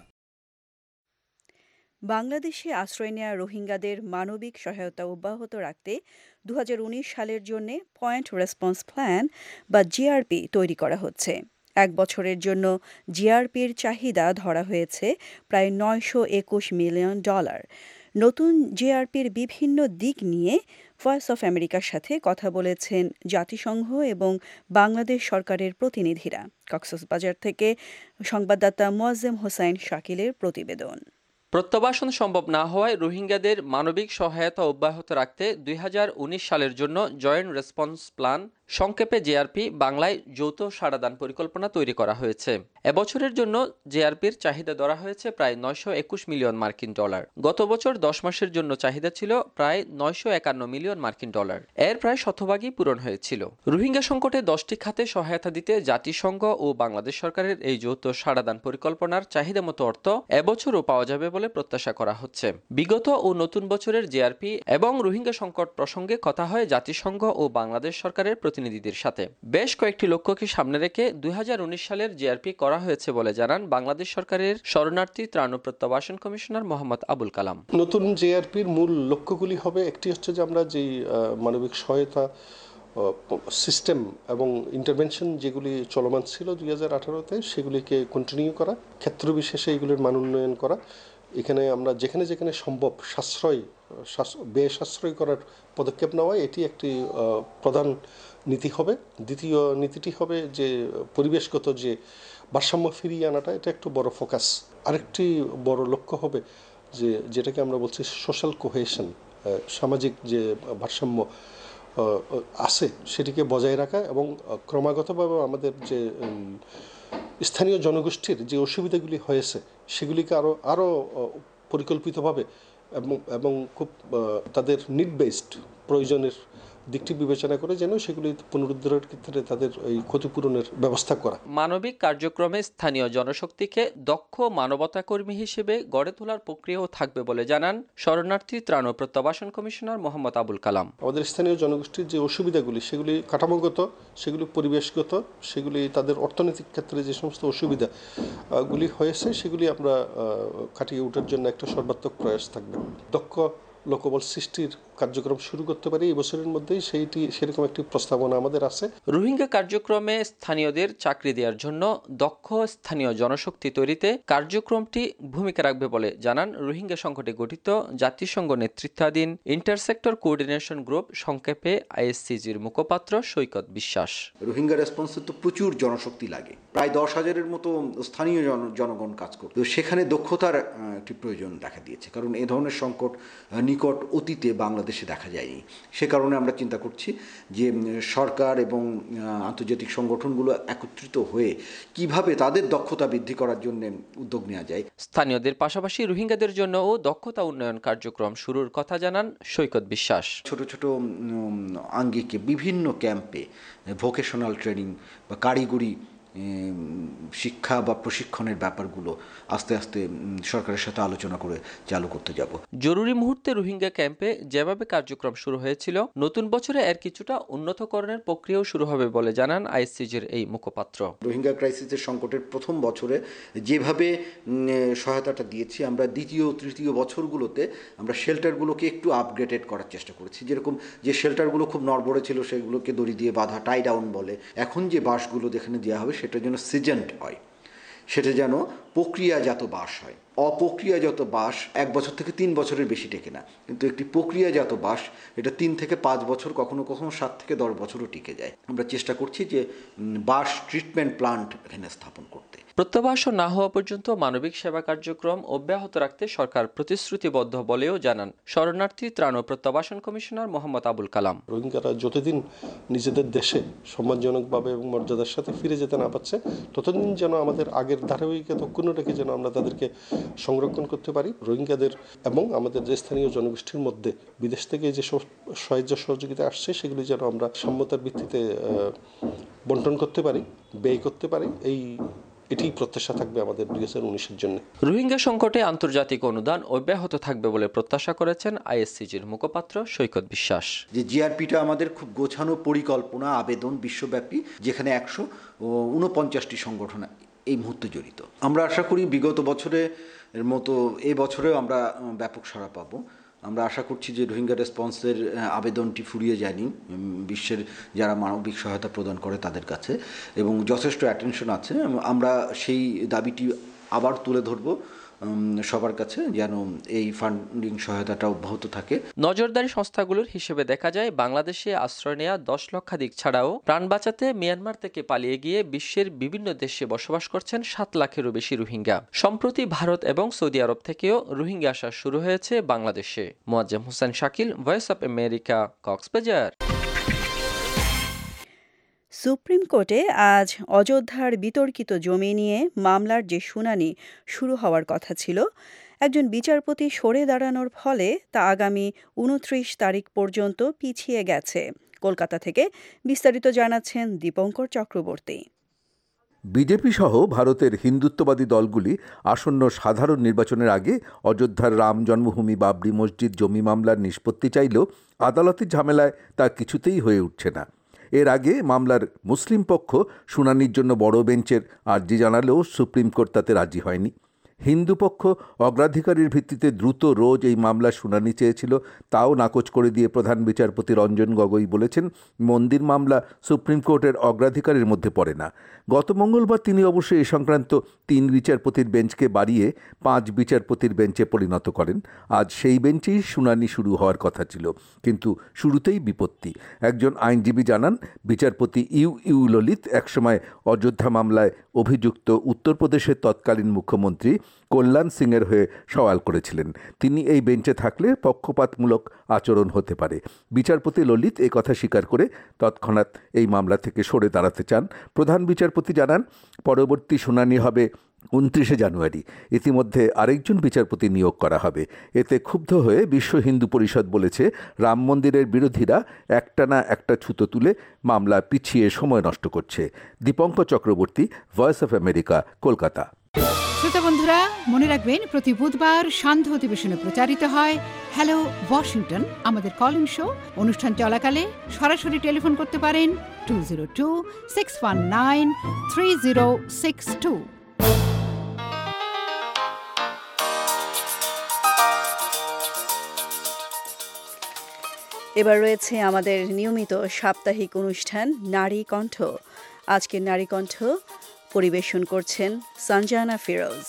বাংলাদেশে আশ্রয় নেওয়া রোহিঙ্গাদের মানবিক সহায়তা অব্যাহত রাখতে 2019 সালের জন্য পয়েন্ট রেসপন্স প্ল্যান বা জিআরপি তৈরি করা হচ্ছে। 1 বছরের জন্য জিআরপির চাহিদা ধরা হয়েছে প্রায় $921 মিলিয়ন। নতুন জিআরপির বিভিন্ন দিক নিয়ে ভয়েস অফ আমেরিকার সাথে কথা বলেছেন জাতিসংঘ এবং বাংলাদেশ সরকারের প্রতিনিধিরা। কক্সবাজার থেকে সংবাদদাতা মোয়াজ্জেম হোসাইন শাকিলের প্রতিবেদন। প্রত্যাবাসন সম্ভব না হওয়ায় রোহিঙ্গাদের মানবিক সহায়তা অব্যাহত রাখতে 2019 সালের জন্য জয়েন্ট রেসপন্স প্ল্যান, সংক্ষেপে জেআরপি বাংলায় যৌথ সাড়াদান পরিকল্পনা তৈরি করা হয়েছে। এবছরের জন্য জেআরপির চাহিদা ধরা হয়েছে প্রায় $921 মিলিয়ন। গত বছর 10 মাসের জন্য চাহিদা ছিল প্রায় $951 মিলিয়ন। এর প্রায় শতভাগই পূরণ হয়েছিল। রোহিঙ্গা সংকটে 10টি খাতে সহায়তা দিতে জাতিসংঘ ও বাংলাদেশ সরকারের এই যৌথ সাড়াদান পরিকল্পনার চাহিদা মতো অর্থ এবছরও পাওয়া যাবে বলে প্রত্যাশা করা হচ্ছে। বিগত ও নতুন বছরের জেআরপি এবং রোহিঙ্গা সংকট প্রসঙ্গে কথা হয় জাতিসংঘ ও বাংলাদেশ সরকারের প্রতিনিধিদের সাথে। বেশ কয়েকটি লক্ষ্যকে সামনে রেখে 2019 সালের জেআরপি করা হয়েছে বলে জানান বাংলাদেশ সরকারের শরণার্থী ত্রাণ ও প্রত্যাবাসন কমিশনার মোহাম্মদ আবুল কালাম। নতুন জেআরপির মূল লক্ষ্যগুলি হবে, একটি হচ্ছে যে আমরা যে মানবিক সহায়তা সিস্টেম এবং ইন্টারভেনশন যেগুলি চলমান ছিল 2018-তে সেগুলিকে কন্টিনিউ করা, ক্ষেত্র বিশেষে এগুলির মান উন্নয়ন করা। এখানে আমরা যেখানে যেখানে সম্ভব ব্যয় সাশ্রয় করার পদক্ষেপ নেওয়া, এটি একটি প্রধান নীতি হবে। দ্বিতীয় নীতিটি হবে যে পরিবেশগত যে ভারসাম্য ফিরিয়ে আনাটা, এটা একটু বড় ফোকাস। আরেকটি বড় লক্ষ্য হবে যে যেটাকে আমরা বলছি সোশ্যাল কোহেশন, সামাজিক যে ভারসাম্য আছে সেটিকে বজায় রাখা এবং ক্রমাগতভাবে আমাদের যে স্থানীয় জনগোষ্ঠীর যে অসুবিধাগুলি হয়েছে সেগুলিকে আরও পরিকল্পিতভাবে এবং খুব তাদের নিড বেসড প্রয়োজনের দিকটি বিবেচনা করে যেন সেগুলি পুনরুদ্ধারের ক্ষেত্রে তাদের এই ক্ষতিপূরণের ব্যবস্থা করা। মানবিক কার্যক্রমে স্থানীয় জনশক্তিকে দক্ষ মানবতা কর্মী হিসেবে গড়ে তোলার প্রক্রিয়াও থাকবে বলে জানান শরণার্থী ত্রাণ ও প্রত্যাবাসন কমিশনার মোহাম্মদ আবুল কালাম। আমাদের স্থানীয় জনগোষ্ঠীর যে অসুবিধাগুলি সেগুলি কাঠামোগত, সেগুলি পরিবেশগত, সেগুলি তাদের অর্থনৈতিক ক্ষেত্রে যে সমস্ত অসুবিধাগুলি হয়েছে সেগুলি আমরা কাটিয়ে ওঠার জন্য একটা সর্বাত্মক প্রয়াস থাকবে। দক্ষ লোকবল সৃষ্টির কার্যক্রম শুরু করতে পারি এই বছরের মধ্যেই, সেরকম একটি প্রস্তাবনা আমাদের আছে। রোহিঙ্গা কার্যক্রমে স্থানীয়দের চাকরি দেওয়ার জন্য দক্ষ স্থানীয় জনশক্তি তৈরিতে কার্যক্রমটি ভূমিকা রাখবে বলে জানান রোহিঙ্গা সংকটে গঠিত জাতিসংঘ নেতৃত্বাধীন ইন্টারসেক্টর কোঅর্ডিনেশন গ্রুপ সংক্ষেপে ISCGর মুখপাত্র সৈকত বিশ্বাস। রোহিঙ্গা রেসপন্সে তো প্রচুর জনশক্তি লাগে, প্রায় 10,000-এর মতো স্থানীয় জনগণ কাজ করে। তো সেখানে দক্ষতার একটি প্রয়োজন দেখা দিয়েছে, কারণ এ ধরনের সংকট নিকট অতীতে বাংলাদেশে দেখা যায়নি। সে কারণে আমরা চিন্তা করছি যে সরকার এবং আন্তর্জাতিক সংগঠনগুলো একত্রিত হয়ে কিভাবে তাদের দক্ষতা বৃদ্ধি করার জন্য উদ্যোগ নেওয়া যায়। স্থানীয়দের পাশাপাশি রোহিঙ্গাদের জন্যও দক্ষতা উন্নয়ন কার্যক্রম শুরুর কথা জানান সৈকত বিশ্বাস। ছোট ছোট আঙ্গিকে বিভিন্ন ক্যাম্পে ভোকেশনাল ট্রেনিং বা কারিগরি শিক্ষা বা প্রশিক্ষণের ব্যাপারগুলো আস্তে আস্তে সরকারের সাথে আলোচনা করে চালু করতে যাব। জরুরি মুহূর্তে রোহিঙ্গা ক্যাম্পে যেভাবে কার্যক্রম শুরু হয়েছিল, নতুন বছরে এর কিছুটা উন্নতকরণের প্রক্রিয়াও শুরু হবে বলে জানান ISCGর এই মুখপাত্র। রোহিঙ্গা ক্রাইসিসের সংকটের প্রথম বছরে যেভাবে সহায়তাটা দিয়েছি, আমরা দ্বিতীয় তৃতীয় বছরগুলোতে আমরা শেল্টারগুলোকে একটু আপগ্রেডেড করার চেষ্টা করেছি। যেরকম যে শেল্টারগুলো খুব নড়বড়ে ছিল সেগুলোকে দড়ি দিয়ে বাঁধা, টাই ডাউন বলে। এখন যে বাসগুলো যেখানে দেওয়া হবে সেটা যেন সিজেন্ট হয়, সেটা যেন প্রক্রিয়াজাত বাস হয়। অপ্রক্রিয়াজাত বাস 1 বছর থেকে 3 বছরের বেশি টেকে না, কিন্তু একটি প্রক্রিয়াজাত বাস এটা 3 থেকে 5 বছর, কখনো কখনো 7 থেকে 10 বছরও টিকে যায়। আমরা চেষ্টা করছি যে বাস ট্রিটমেন্ট প্লান্ট এখানে স্থাপন করতে। প্রত্যাবাসন না হওয়া পর্যন্ত মানবিক সেবা কার্যক্রম অব্যাহত রাখতে সরকার প্রতিশ্রুতিবদ্ধ বলেও জানান শরণার্থী ত্রাণ ও প্রত্যাবাসন কমিশনার মোহাম্মদ আবুল কালাম। রোহিঙ্গারা যতদিন নিজেদের দেশে সম্মানজনকভাবে এবং মর্যাদার সাথে ফিরে যেতে না পারছে, ততদিন যেন আমাদের আগের ধারাবাহিকতা অক্ষুণ্ণ রেখে যেন আমরা তাদেরকে সংরক্ষণ করতে পারি। রোহিঙ্গাদের এবং আমাদের যে স্থানীয় জনগোষ্ঠীর মধ্যে বিদেশ থেকে যে সাহায্য সহযোগিতা আসছে সেগুলি যেন আমরা সম্মতার ভিত্তিতে বন্টন করতে পারি, ব্যয় করতে পারি। এটি প্রত্যাশা থাকবে আমাদের 2019-এর জন্য। রোহিঙ্গা সংকটে আন্তর্জাতিক অনুদান অব্যাহত থাকবে বলে প্রত্যাশা করেছেন ISCGর মুখপাত্র সৈকত বিশ্বাস। যে জিআরপিটা আমাদের খুব গোছানো পরিকল্পনা, আবেদন বিশ্বব্যাপী, যেখানে 149টি সংগঠন এই মুহূর্তে জড়িত। আমরা আশা করি বিগত বছরের মতো এ বছরেও আমরা ব্যাপক সাড়া পাবো। আমরা আশা করছি যে রোহিঙ্গা রেসপন্সের আবেদনটি ফুরিয়ে যায়নি বিশ্বের যারা মানবিক সহায়তা প্রদান করে তাদের কাছে, এবং যথেষ্ট অ্যাটেনশন আছে। আমরা সেই দাবিটি আবার তুলে ধরব সবার কাছে, যেন এই ফান্ডিং সহায়তাটা অব্যাহত থাকে। নজরদারি সংস্থাগুলোর হিসেবে দেখা যায় বাংলাদেশে আশ্রয় নেওয়া 10 লক্ষাধিক ছাড়াও প্রাণ বাঁচাতে মিয়ানমার থেকে পালিয়ে গিয়ে বিশ্বের বিভিন্ন দেশে বসবাস করছেন 7 লাখেরও বেশি রোহিঙ্গা। সম্প্রতি ভারত এবং সৌদি আরব থেকেও রোহিঙ্গা আসা শুরু হয়েছে বাংলাদেশে। Moazzem Hossain Shakil, voice of America, Cox's Bazar. Supreme কোর্টে আজ অযোধ্যার বিতর্কিত জমি নিয়ে মামলার যে শুনানি শুরু হওয়ার কথা ছিল, একজন বিচারপতি সরে দাঁড়ানোর ফলে তা আগামী 29 তারিখ পর্যন্ত পিছিয়ে গেছে। কলকাতা থেকে বিস্তারিত জানাচ্ছেন দীপঙ্কর চক্রবর্তী। বিজেপি সহ ভারতের হিন্দুত্ববাদী দলগুলি আসন্ন সাধারণ নির্বাচনের আগে অযোধ্যার রাম জন্মভূমি বাবরি মসজিদ জমি মামলার নিষ্পত্তি চাইলেও আদালতের ঝামেলায় তা কিছুতেই হয়ে উঠছে না। এর আগে মামলার মুসলিম পক্ষ শুনানির জন্য বড় বেঞ্চের আর্জি জানালেও সুপ্রিম কোর্ট তাতে রাজি হয়নি। হিন্দু পক্ষ অগ্রাধিকারের ভিত্তিতে দ্রুত রোজ এই মামলার শুনানি চেয়েছিল, তাও নাকচ করে দিয়ে প্রধান বিচারপতি রঞ্জন গগৈ বলেছেন মন্দির মামলা সুপ্রিম কোর্টের অগ্রাধিকারের মধ্যে পড়ে না। গত মঙ্গলবার তিনি অবশ্য এ সংক্রান্ত 3 বিচারপতির বেঞ্চকে বাড়িয়ে 5 বিচারপতির বেঞ্চে পরিণত করেন। আজ সেই বেঞ্চেই শুনানি শুরু হওয়ার কথা ছিল, কিন্তু শুরুতেই বিপত্তি। একজন আইনজীবী জানান, বিচারপতি ইউ ললিত একসময় অযোধ্যা মামলায় অভিযুক্ত উত্তরপ্রদেশের তৎকালীন মুখ্যমন্ত্রী কল্যাণ সিংয়ের হয়ে সওয়াল করেছিলেন। তিনি এই বেঞ্চে থাকলে পক্ষপাতমূলক আচরণ হতে পারে। বিচারপতি ললিত কথা স্বীকার করে তৎক্ষণাৎ এই মামলা থেকে সরে দাঁড়াতে চান। প্রধান বিচারপতি জানান, পরবর্তী শুনানি হবে 29 জানুয়ারি ইতিমধ্যে আরেকজন বিচারপতি নিয়োগ করা হবে। এতে ক্ষুব্ধ হয়ে বিশ্ব হিন্দু পরিষদ বলেছে, রাম মন্দিরের বিরোধীরা একটানা একটা ছুতো তুলে মামলা পিছিয়ে সময় নষ্ট করছে। Dipankar Chakraborty, Voice of America, Kolkata. শ্রোতা বন্ধুরা, মনে রাখবেন প্রতি বুধবার সান্ধ্য অধিবেশনে প্রচারিত হয় হ্যালো ওয়াশিংটন, আমাদের কল ইন শো। অনুষ্ঠান চলাকালে সরাসরি টেলিফোন করতে পারেন 202-619-3062। এবার রয়েছে আমাদের নিয়মিত সাপ্তাহিক অনুষ্ঠান নারী কণ্ঠ। আজকের নারী কণ্ঠ পরিবেশন করছেন সঞ্জানা ফিরোজ।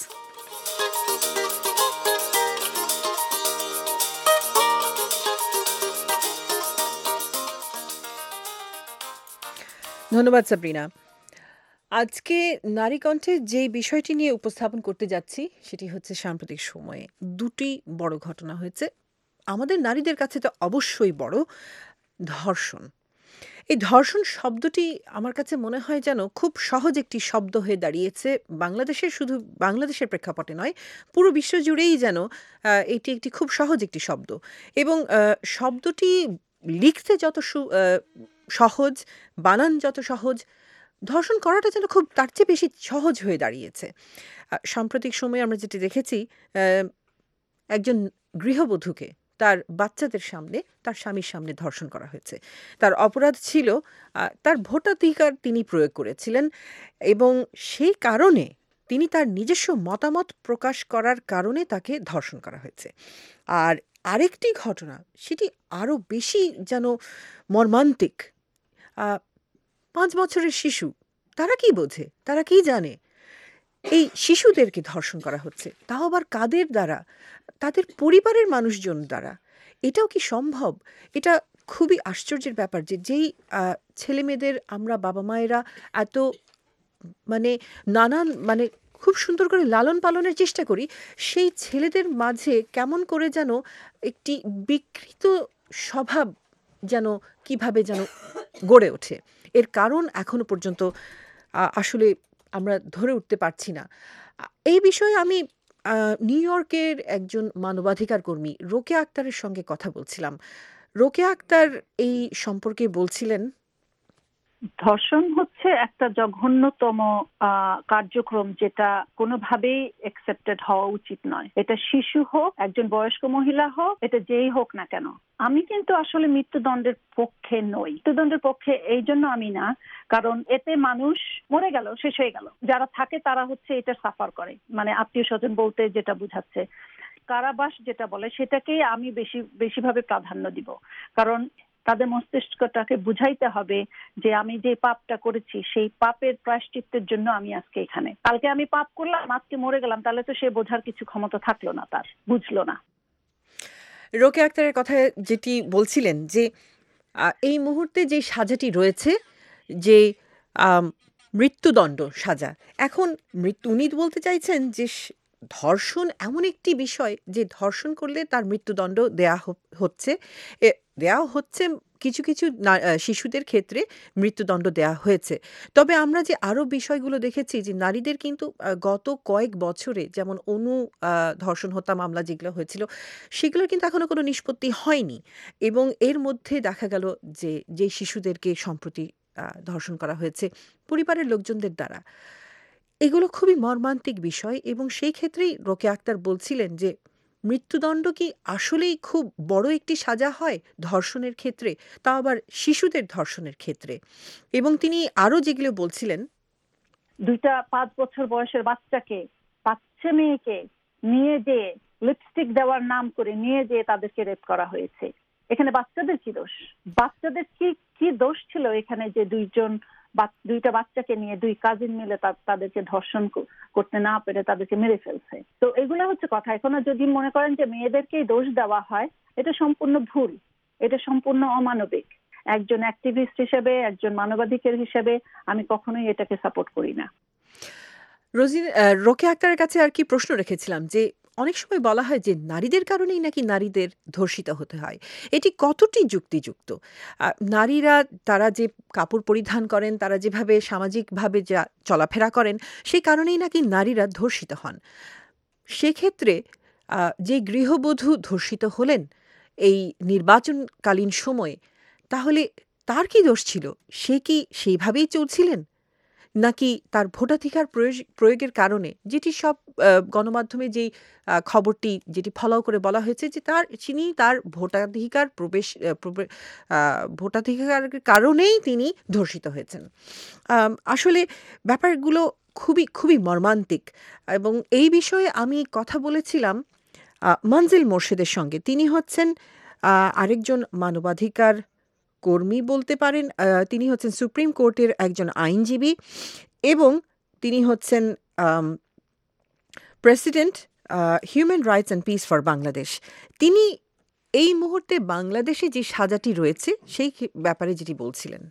ধন্যবাদ সাবরিনা। আজকে নারী কণ্ঠে যে বিষয়টি নিয়ে উপস্থাপন করতে যাচ্ছি সেটি হচ্ছে সাম্প্রতিক সময়ে দুটি বড় ঘটনা হয়েছে, আমাদের নারীদের কাছে তো অবশ্যই বড়। ধর্ষণ, এই ধর্ষণ শব্দটি আমার কাছে মনে হয় যেন খুব সহজ একটি শব্দ হয়ে দাঁড়িয়েছে বাংলাদেশের, শুধু বাংলাদেশের প্রেক্ষাপটে নয়, পুরো বিশ্ব জুড়েই যেন এটি একটি খুব সহজ একটি শব্দ। এবং শব্দটি লিখতে যত সহজ, বানান যত সহজ, ধর্ষণ করাটা যেন খুব তার চেয়ে বেশি সহজ হয়ে দাঁড়িয়েছে। সাম্প্রতিক সময়ে আমরা যেটি দেখেছি, একজন গৃহবধূকে তার বাচ্চাদের সামনে, তার স্বামীর সামনে ধর্ষণ করা হয়েছে। তার অপরাধ ছিল তার ভোটাধিকার তিনি প্রয়োগ করেছিলেন এবং সেই কারণে তিনি তার নিজস্ব মতামত প্রকাশ করার কারণে তাকে ধর্ষণ করা হয়েছে। আর আরেকটি ঘটনা, সেটি আরও বেশি যেন মর্মান্তিক। 5 বছরের শিশু, তারা কি বোঝে, তারা কি জানে? এই শিশুদেরকে ধর্ষণ করা হচ্ছে, তাও আবার কাদের দ্বারা? তাদের পরিবারের মানুষজন দ্বারা। এটাও কি সম্ভব? এটা খুবই আশ্চর্যের ব্যাপার যে যেই ছেলে মেয়েদের আমরা বাবা মায়েরা এত নানান খুব সুন্দর করে লালন পালনের চেষ্টা করি, সেই ছেলেদের মাঝে কেমন করে যেন একটি বিকৃত স্বভাব যেন কিভাবে যেন গড়ে ওঠে। এর কারণ এখনো পর্যন্ত আসলে আমরা ধরে উঠতে পারছি না। এই বিষয়ে আমি নিউ ইয়র্কের একজন মানবাধিকার কর্মী রোকেয়া আক্তারের সঙ্গে কথা বলছিলাম। রোকেয়া আক্তার এই সম্পর্কে বলছিলেন, ধর্ষণ হচ্ছে একটা জঘন্যতম কার্যক্রম, যেটা কোনোভাবেই অ্যাকসেপ্টেড হওয়া উচিত নয়। এটা শিশু হোক, একজন বয়স্ক মহিলা হোক, এটা যেই হোক না কেন। আমি কিন্তু আসলে মৃত্যুদণ্ডের পক্ষে নই। মৃত্যুদণ্ডের পক্ষে এই জন্য আমি না, কারণ এতে মানুষ মরে গেল, শেষ হয়ে গেল। যারা থাকে তারা হচ্ছে এটা সাফার করে, আত্মীয় স্বজন বলতে যেটা বুঝাচ্ছে কারাবাস যেটা বলে, সেটাকেই আমি বেশিভাবে প্রাধান্য দিব। কারণ তাদের মস্তিষ্কটাকে বুঝাইতে হবে যে আমি যে পাপটা করেছি সেই পাপের প্রায়শ্চিত্তের জন্য আমি আজকে এখানে। কালকে আমি পাপ করলাম, আজকে মরে গেলাম, তাহলে তো সে বোঝার কিছু ক্ষমতা থাকলো না, তার বুঝলো না। রোকেয়া আক্তারের কথায় যেটি বলছিলেন যে এই মুহূর্তে যে সাজাটি রয়েছে, যে মৃত্যুদণ্ড সাজা, এখন উনি বলতে চাইছেন যে ধর্ষণ এমন একটি বিষয় যে ধর্ষণ করলে তার মৃত্যুদণ্ড দেয়া হচ্ছে কিছু কিছু শিশুদের ক্ষেত্রে মৃত্যুদণ্ড দেয়া হয়েছে। তবে আমরা যে আরও বিষয়গুলো দেখেছি যে নারীদের কিন্তু গত কয়েক বছরে, যেমন ধর্ষণ হত্যা মামলা যেগুলো হয়েছিল, সেগুলোর কিন্তু এখনো কোনো নিষ্পত্তি হয়নি। এবং এর মধ্যে দেখা গেল যে শিশুদেরকে সম্প্রতি ধর্ষণ করা হয়েছে পরিবারের লোকজনদের দ্বারা। এগুলো খুবই মর্মান্তিক বিষয়। এবং সেই ক্ষেত্রেই রোকেয়া আক্তার বলছিলেন যে মৃত্যুদণ্ড কি আসলেই খুব বড় একটি সাজা হয় ধর্ষণের ক্ষেত্রে, তাও আবার শিশুদের ধর্ষণের ক্ষেত্রে। এবং তিনি আরো যেগুলো বলছিলেন, 5 বছর বয়সের বাচ্চা মেয়েকে নিয়ে যেয়ে লিপস্টিক দেওয়ার নাম করে নিয়ে যেয়ে তাদেরকে রেপ করা হয়েছে। এখানে বাচ্চাদের কি দোষ? বাচ্চাদের কি দোষ ছিল এখানে যে দুইটা বাচ্চাকে নিয়ে 2 কাজিন মিলে তাদেরকে ধর্ষণ করতে না পেরে তাদেরকে মেরে ফেলছে? তো এগুলো হচ্ছে কথা। এখন যদি মনে করেন যে মেয়েদেরকেই দোষ দেওয়া হয়, এটা সম্পূর্ণ ভুল, এটা সম্পূর্ণ অমানবিক। একজন অ্যাক্টিভিস্ট হিসেবে, একজন মানবাধিকার হিসেবে আমি কখনোই এটাকে সাপোর্ট করি না। রোকেয়া আক্তারের কাছে আর কি প্রশ্ন রেখেছিলাম যে অনেক সময় বলা হয় যে নারীদের কারণেই নাকি নারীদের ধর্ষিত হতে হয়। এটি কতটি যুক্তিযুক্ত? নারীরা তারা যে কাপড় পরিধান করেন, তারা যেভাবে সামাজিকভাবে যা চলাফেরা করেন, সেই কারণেই নাকি নারীরা ধর্ষিত হন। সেক্ষেত্রে যে গৃহবধূ ধর্ষিত হলেন এই নির্বাচনকালীন সময়ে, তাহলে তার কি দোষ ছিল? সে কি সেইভাবেই চলছিলেন? নাকি তার ভোটাধিকার প্রয়োগের কারণে, যেটি সব গণমাধ্যমে যেই খবরটি যেটি ফলাও করে বলা হয়েছে যে তিনি তার ভোটাধিকারের কারণেই তিনি ধর্ষিত হয়েছেন। আসলে ব্যাপারগুলো খুবই খুবই মর্মান্তিক, এবং এই বিষয়ে আমি কথা বলেছিলাম মনজিল মোর্শেদের সঙ্গে। তিনি হচ্ছেন আরেকজন মানবাধিকার কর্মী বলতে পারেন। তিনি হচ্ছেন সুপ্রিম কোর্টের একজন আইনজীবী, এবং তিনি হচ্ছেন president Human Rights and Peace for Bangladesh. তিনি এই মুহূর্তে বাংলাদেশে যে সাজাটি রয়েছে সেই ব্যাপারে যেটি বলছিলেন।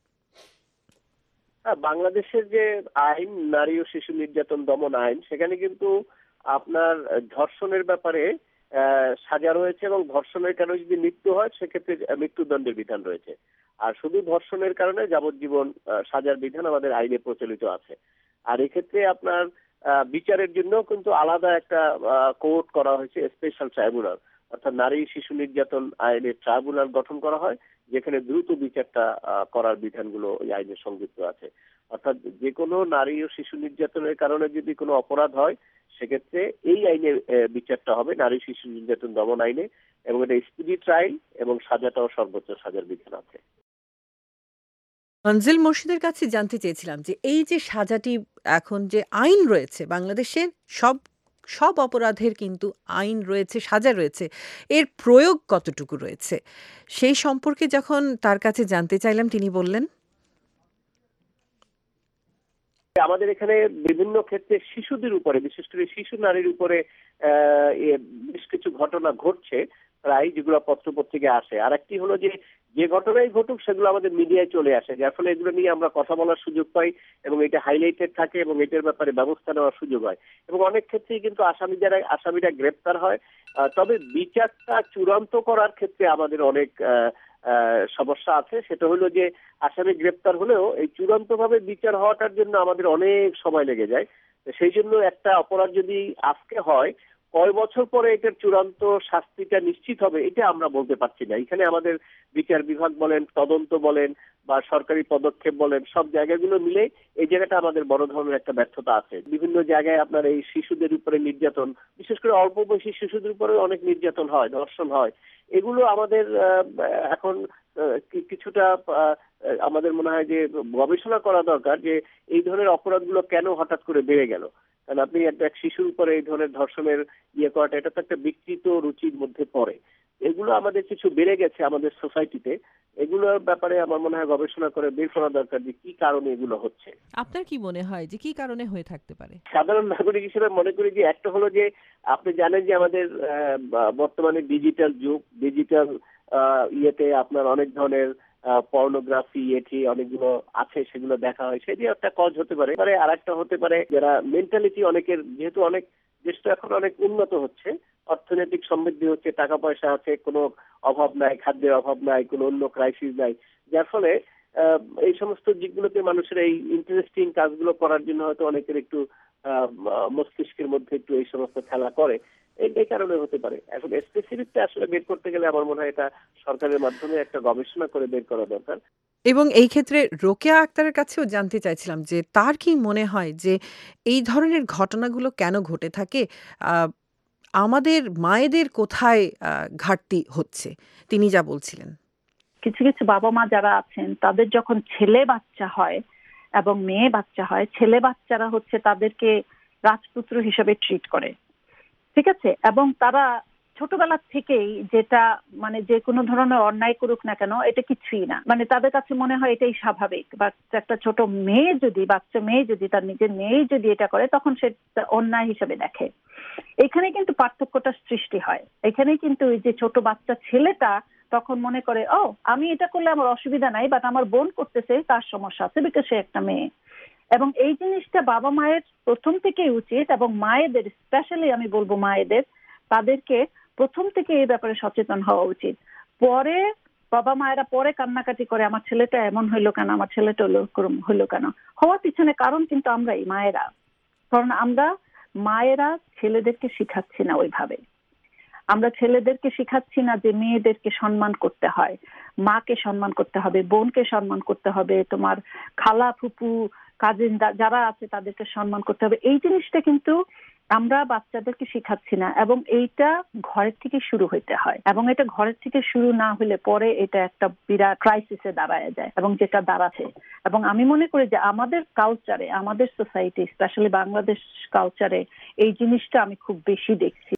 বাংলাদেশের যে আইন, নারী ও শিশু নির্যাতন দমন আইন, সেখানে কিন্তু আপনার ধর্ষণের ব্যাপারে সাজা রয়েছে, এবং ধর্ষণের কারণে যদি মৃত্যু হয় সেক্ষেত্রে মৃত্যুদণ্ডের বিধান রয়েছে। আর শুধু ধর্ষণের কারণে যাবজ্জীবন সাজার বিধান আমাদের আইনে প্রচলিত আছে। আর এক্ষেত্রে আপনার বিচারের জন্য কিন্তু আলাদা একটা কোর্ট করা হয়েছে, স্পেশাল ট্রাইব্যুনাল, অর্থাৎ নারী শিশু নির্যাতন আইনের ট্রাইব্যুনাল গঠন করা হয়, যেখানে দ্রুত বিচারটা করার বিধানগুলো এই আইনে সংযুক্ত আছে। অর্থাৎ যে কোনো নারী ও শিশু নির্যাতনের কারণে যদি কোনো অপরাধ হয়, সেক্ষেত্রে এই আইনে বিচারটা হবে, নারী শিশু নির্যাতন দমন আইনে, এবং এটা স্পিডি ট্রায়াল এবং সাজাটাও সর্বোচ্চ সাজার বিধান আছে। মনজিল মোর্শেদের কাছে জানতে চেয়েছিলাম যে এই যে সাজাটি, এখন যে আইন রয়েছে বাংলাদেশের, সব সব অপরাধের কিন্তু আইন রয়েছে, সাজা রয়েছে, এর প্রয়োগ কতটুকু রয়েছে সেই সম্পর্কে যখন তার কাছে জানতে চাইলাম, তিনি বললেন, আমাদের এখানে বিভিন্ন ক্ষেত্রে শিশুদের উপরে, বিশেষ করে শিশু নারীর উপরে বেশ কিছু ঘটনা ঘটছে প্রায়, যেগুলো পত্রপত্রিকায় আসে। আর একটি হলো যে ঘটনাই ঘটুক সেগুলো আমাদের মিডিয়ায় চলে আসে, যার ফলে এগুলো নিয়ে আমরা কথা বলার সুযোগ পাই, এবং এটা হাইলাইটেড থাকে, এবং এটার ব্যাপারে ব্যবস্থা নেওয়ার সুযোগ হয়। এবং অনেক ক্ষেত্রেই কিন্তু আসামিরা গ্রেপ্তার হয়। তবে বিচারটা চূড়ান্ত করার ক্ষেত্রে আমাদের অনেক সমস্যা আছে। সেটা হলো যে আসামি গ্রেপ্তার হলেও এই চূড়ান্তভাবে বিচার হওয়াটার জন্য আমাদের অনেক সময় লেগে যায়। সেই জন্য একটা অপরাধ যদি আজকে হয়, কয় বছর পরে এটার চূড়ান্ত শাস্তিটা নিশ্চিত হবে এটা আমরা বলতে পারছি না। এখানে আমাদের বিচার বিভাগ বলেন, তদন্ত বলেন, বা সরকারি পদক্ষেপ বলেন, সব জায়গাগুলো মিলে এই জায়গাটা আমাদের বড় ধরনের একটা ব্যর্থতা আছে। বিভিন্ন জায়গায় আপনার এই শিশুদের উপরে নির্যাতন, বিশেষ করে অল্প বয়সী শিশুদের উপরে অনেক নির্যাতন হয়, ধর্ষণ হয়। এগুলো আমাদের এখন কিছুটা আমাদের মনে হয় যে গবেষণা করা দরকার, যে এই ধরনের অপরাধগুলো কেন হঠাৎ করে বেড়ে গেল। কারণ আপনি এক শিশুর উপরে এই ধরনের ধর্ষণের করাটা, এটা তো একটা বিকৃত রুচির মধ্যে পড়ে। এগুলো আমাদের কিছু বেড়ে গেছে আমাদের সোসাইটিতে। এগুলোর ব্যাপারে আমার মনে হয় গবেষণা করে বের করা দরকার যে কি কারণে এগুলো হচ্ছে। আপনার কি মনে হয় যে কি কারণে হয়ে থাকতে পারে? সাধারণ নাগরিক হিসেবে মনে করি যে একটা হলো যে আপনি জানেন যে আমাদের বর্তমানে ডিজিটাল যুগ, ডিজিটাল ইয়েতে আপনার অনেক ধরনের পর্নোগ্রাফি অনেকগুলো আছে, সেগুলো দেখা হয়, সেটি একটা কজ হতে পারে। আর একটা হতে পারে যারা মেন্টালিটি অনেকের, যেহেতু অনেক দেশটা এখন অনেক উন্নত হচ্ছে, অর্থনৈতিক সমৃদ্ধি হচ্ছে, টাকা পয়সা আছে, কোনো অভাব নাই, খাদ্যের অভাব নাই, কোনো অন্য ক্রাইসিস নাই, যার ফলে এই সমস্ত দিকগুলোতে মানুষের এই ইন্টারেস্টিং কাজগুলো করার জন্য হয়তো অনেকের একটু মস্তিষ্কের মধ্যে একটু এই সমস্ত খেলা করে, এই কারণে হতে পারে। এখন স্পেসিফিকটা আসলে বের করতে গেলে আমার মনে হয় এটা সরকারের মাধ্যমে একটা গবেষণা করে বের করা দরকার। এবং এই ক্ষেত্রে রোকেয়া আক্তারের কাছেও জানতে চাইছিলাম যে তার কি মনে হয় যে এই ধরনের ঘটনাগুলো কেন ঘটে থাকে, আমাদের মায়েদের কোথায় ঘাটতি হচ্ছে, তিনি যা বলছিলেন। কিছু কিছু বাবা মা যারা আছেন, তাদের যখন ছেলে বাচ্চা হয় এবং মেয়ে বাচ্চা হয়, ছেলে বাচ্চারা হচ্ছে তাদেরকে রাজপুত্র হিসেবে ট্রিট করে, ঠিক আছে? এবং তারা ছোটবেলা থেকেই যেটা মানে যে কোনো ধরনের অন্যায় করুক না কেন, এটা কিছুই না, মানে তাদের কাছে মনে হয় এটাই স্বাভাবিক। একটা ছোট মেয়ে যদি, বাচ্চা মেয়ে যদি, তার নিজের মেয়ে যদি এটা করে, তখন সে অন্যায় হিসেবে দেখে। এখানে কিন্তু পার্থক্যটা সৃষ্টি হয়। এখানে কিন্তু ওই যে ছোট বাচ্চা ছেলেটা তখন মনে করে, ও আমি এটা করলে আমার অসুবিধা নাই, বাট আমার বোন করতেছে, তার সমস্যা আছে, বিকজ সে একটা মেয়ে। এবং এই জিনিসটা বাবা মায়ের প্রথম থেকেই উচিত, এবং মায়েদের স্পেশালি আমি বলবো মায়েদের, তাদেরকে প্রথম থেকে এই ব্যাপারে সচেতন হওয়া উচিত। পরে বাবা মায়েরা পরে কান্নাকাটি করে আমার ছেলেটা এমন হইলো কেন, আমার ছেলেটা হইলো কেন। হওয়ার পিছনে কারণ কিন্তু আমরাই মায়েরা, কারণ আমরা মায়েরা ছেলেদেরকে শিখাচ্ছি না ওইভাবে। আমরা ছেলেদেরকে শিখাচ্ছি না যে মেয়েদেরকে সম্মান করতে হয়, মাকে সম্মান করতে হবে, বোনকে সম্মান করতে হবে, তোমার খালা ফুপু কাজিন যারা আছে তাদেরকে সম্মান করতে হবে। এই জিনিসটা কিন্তু আমরা বাচ্চাদেরকে শিখাচ্ছি না, এবং এইটা ঘরের থেকে শুরু হইতে হয়, এবং এটা ঘরের থেকে শুরু না হলে পরে এটা একটা বিরাট ক্রাইসিসে দাঁড়ায় যায়, এবং যেটা দাঁড়াচ্ছে। এবং আমি মনে করি যে আমাদের কালচারে, আমাদের সোসাইটি, স্পেশালি বাংলাদেশ কালচারে এই জিনিসটা আমি খুব বেশি দেখছি।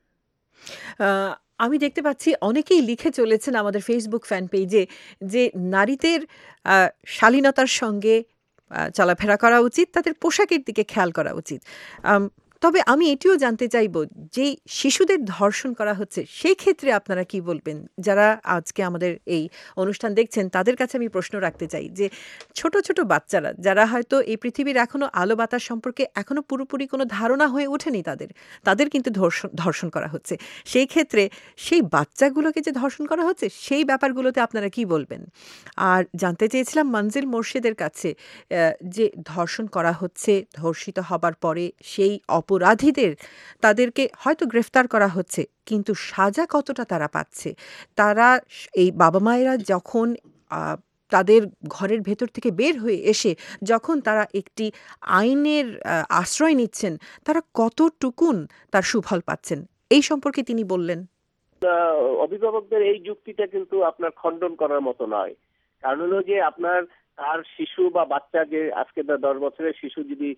আমি দেখতে পাচ্ছি অনেকেই লিখে চলেছেন আমাদের ফেসবুক ফ্যান পেজে যে নারীদের শালীনতার সঙ্গে চলাফেরা করা উচিত, তাদের পোশাকের দিকে খেয়াল করা উচিত। তবে আমি এটিও জানতে চাইব যে শিশুদের ধর্ষণ করা হচ্ছে সেই ক্ষেত্রে আপনারা কি বলবেন? যারা আজকে আমাদের এই অনুষ্ঠান দেখছেন তাদের কাছে আমি প্রশ্ন রাখতে চাই যে ছোট ছোট বাচ্চারা যারা হয়তো এই পৃথিবীর এখনো আলো বাতাস সম্পর্কে এখনো পুরোপুরি কোনো ধারণা হয়ে ওঠেনি, তাদের কিন্তু ধর্ষণ করা হচ্ছে। সেই ক্ষেত্রে সেই বাচ্চাগুলোকে যে ধর্ষণ করা হচ্ছে সেই ব্যাপারগুলোতে আপনারা কি বলবেন? আর জানতে চেয়েছিলাম মঞ্জিল মোর্শেদের কাছে যে ধর্ষণ করা হচ্ছে, ধর্ষিত হবার পরে সেই অপরাধীদের তাদেরকে হয়তো গ্রেফতার করা হচ্ছে, কিন্তু সাজা কতটা তারা পাচ্ছে? তারা এই বাবা মায়েরা যখন তাদের ঘরের ভেতর থেকে বের হয়ে এসে যখন তারা একটি আইনের আশ্রয় নিচ্ছেন, তারা কতটুকুন তার সুফল পাচ্ছেন এই সম্পর্কে তিনি বললেন। অভিভাবকদের এই যুক্তিটা কিন্তু আপনার খণ্ডন করার মতো নয়। কারণ হলো যে আপনার তার শিশু বা বাচ্চা, যে আজকে 10 বছরের শিশু যদি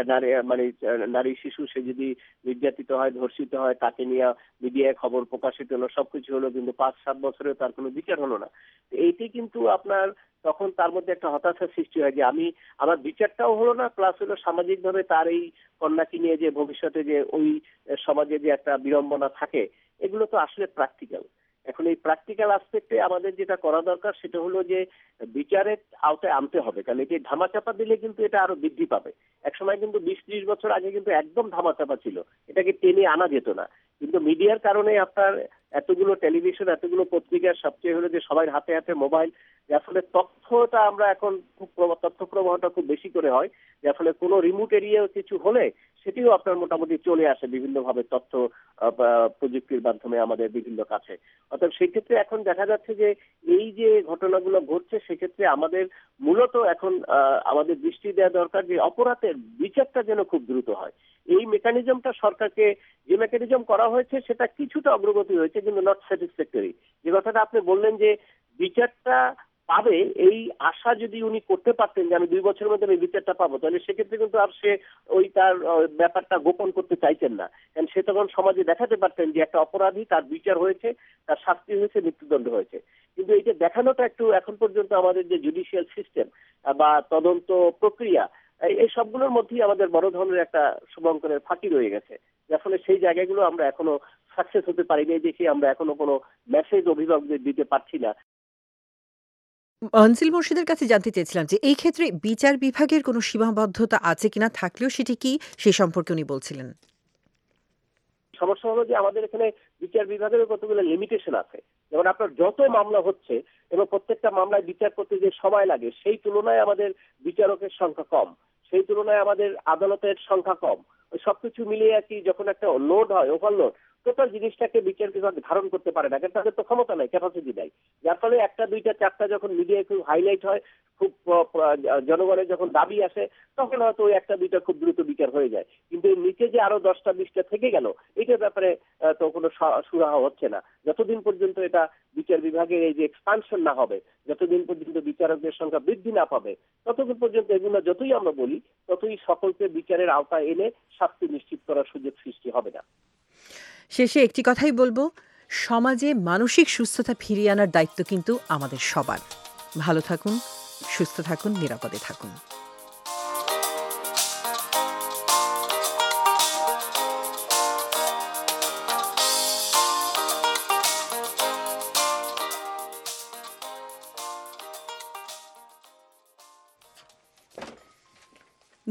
নারী শিশু, সে যদি নির্যাতিত হয়, ধর্ষিত হয়, তাকে নিয়ে মিডিয়ায় খবর প্রকাশিত হলো, সবকিছু হলো, কিন্তু 5-7 বছরে তার কোনো বিচার হলো না। এইটি কিন্তু আপনার তখন তার মধ্যে একটা হতাশার সৃষ্টি হয় যে আমার বিচারটাও হলো না, প্লাস হলো সামাজিকভাবে তার এই কন্যাকে নিয়ে যে ভবিষ্যতে যে ওই সমাজে যে একটা বিড়ম্বনা থাকে, এগুলো তো আসলে প্র্যাকটিক্যাল। এখন এই প্র্যাকটিক্যাল আসপেক্টে আমাদের যেটা করা দরকার সেটা হলো যে বিচারের আওতায় আনতে হবে, কারণ এটি ধামাচাপা দিলে কিন্তু এটা আরো বৃদ্ধি পাবে। একসময় কিন্তু 20-30 বছর আগে কিন্তু একদম ধামাচাপা ছিল, এটাকে টেনে আনা যেত না। কিন্তু মিডিয়ার কারণে আপনার এতগুলো টেলিভিশন, এতগুলো পত্রিকার, সবচেয়ে হলো যে সবাই হাতে হাতে মোবাইল, যার ফলে তথ্যটা আমরা এখন তথ্য প্রবাহটা খুব বেশি করে হয়, যার ফলে কোনো রিমোট এরিয়ায় কিছু হলে সেটিও আপনার মোটামুটি চলে আসে বিভিন্নভাবে তথ্য প্রযুক্তির মাধ্যমে আমাদের বিভিন্ন কাছে। অর্থাৎ সেই ক্ষেত্রে এখন দেখা যাচ্ছে যে এই যে ঘটনাগুলো ঘটছে, সেক্ষেত্রে আমাদের মূলত এখন আমাদের দৃষ্টি দেওয়া দরকার যে অপরাধের বিচারটা যেন খুব দ্রুত হয়। এই মেকানিজমটা সরকারকে, যে মেকানিজম করা হয়েছে সেটা কিছুটা অগ্রগতি হয়েছে, কিন্তু নট স্যাটিসফ্যাক্টরি। যে কথাটা আপনি বললেন যে বিচারটা পাবে, এই আশা যদি উনি করতে পারতেন যে আমি 2 বছরের মধ্যে আমি বিচারটা পাবো, তাহলে সেক্ষেত্রে কিন্তু আর সে ওই তার ব্যাপারটা গোপন করতে চাইতেন না, কারণ সে তখন সমাজে দেখাতে পারতেন যে একটা অপরাধী, তার বিচার হয়েছে, তার শাস্তি হয়েছে, মৃত্যুদণ্ড হয়েছে। কিন্তু এই যে দেখানোটা একটু এখন পর্যন্ত আমাদের যে জুডিশিয়াল সিস্টেম বা তদন্ত প্রক্রিয়া, এই সবগুলোর মধ্যেই আমাদের বড় ধরনের একটা শুভঙ্করের ফাঁকি রয়ে গেছে, যার ফলে সেই জায়গাগুলো আমরা এখনো সাকসেস হতে পারিনি, দেখে আমরা এখনো কোনো মেসেজ অভিভাবকদের দিতে পারছি না। মঞ্জিল মোর্শেদের কাছে জানতে চেয়েছিলাম যে এই ক্ষেত্রে বিচার বিভাগের কোনো সীমাবদ্ধতা আছে কিনা, থাকলেও সেটি কি, সে সম্পর্কে উনি বলছিলেন। সমস্যা হলো যে আমাদের এখানে বিচার বিভাগের কতগুলো লিমিটেশন আছে। যেমন আপনার যত মামলা হচ্ছে এবং প্রত্যেকটা মামলায় বিচার করতে যে সময় লাগে, সেই তুলনায় আমাদের বিচারকের সংখ্যা কম, সেই তুলনায় আমাদের আদালতের সংখ্যা কম। ওই সবকিছু মিলিয়ে আর কি যখন একটা লোড হয়, ওভারলোড, টোটাল জিনিসটাকে বিচার বিভাগ ধারণ করতে পারে না, কারণ তাদের তো ক্ষমতা নাই, ক্যাপাসিটি নাই। যার ফলে 1টা 2টা 4টা যখন মিডিয়ায় খুব হাইলাইট হয়, খুব জনগণের যখন দাবি আসে, তখন হয়তো ওই 1টা 2টা খুব দ্রুত বিচার হয়ে যায়। কিন্তু এর নিচে যে আরো 10টা 20টা থেকে গেল, এটার ব্যাপারে তো কোনো সুরাহা হচ্ছে না। যতদিন পর্যন্ত এটা বিচার বিভাগের এই যে এক্সপানশন না হবে, যতদিন পর্যন্ত বিচারকদের সংখ্যা বৃদ্ধি না পাবে, ততদিন পর্যন্ত এগুলো যতই আমরা বলি, ততই সকলকে বিচারের আওতায় এনে শাস্তি নিশ্চিত করার সুযোগ সৃষ্টি হবে না। শেষে একটি কথাই বলবো, সমাজে মানসিক সুস্থতা ফিরিয়ে আনার দায়িত্ব কিন্তু আমাদের সবার। ভালো থাকুন, সুস্থ থাকুন, নিরাপদে থাকুন।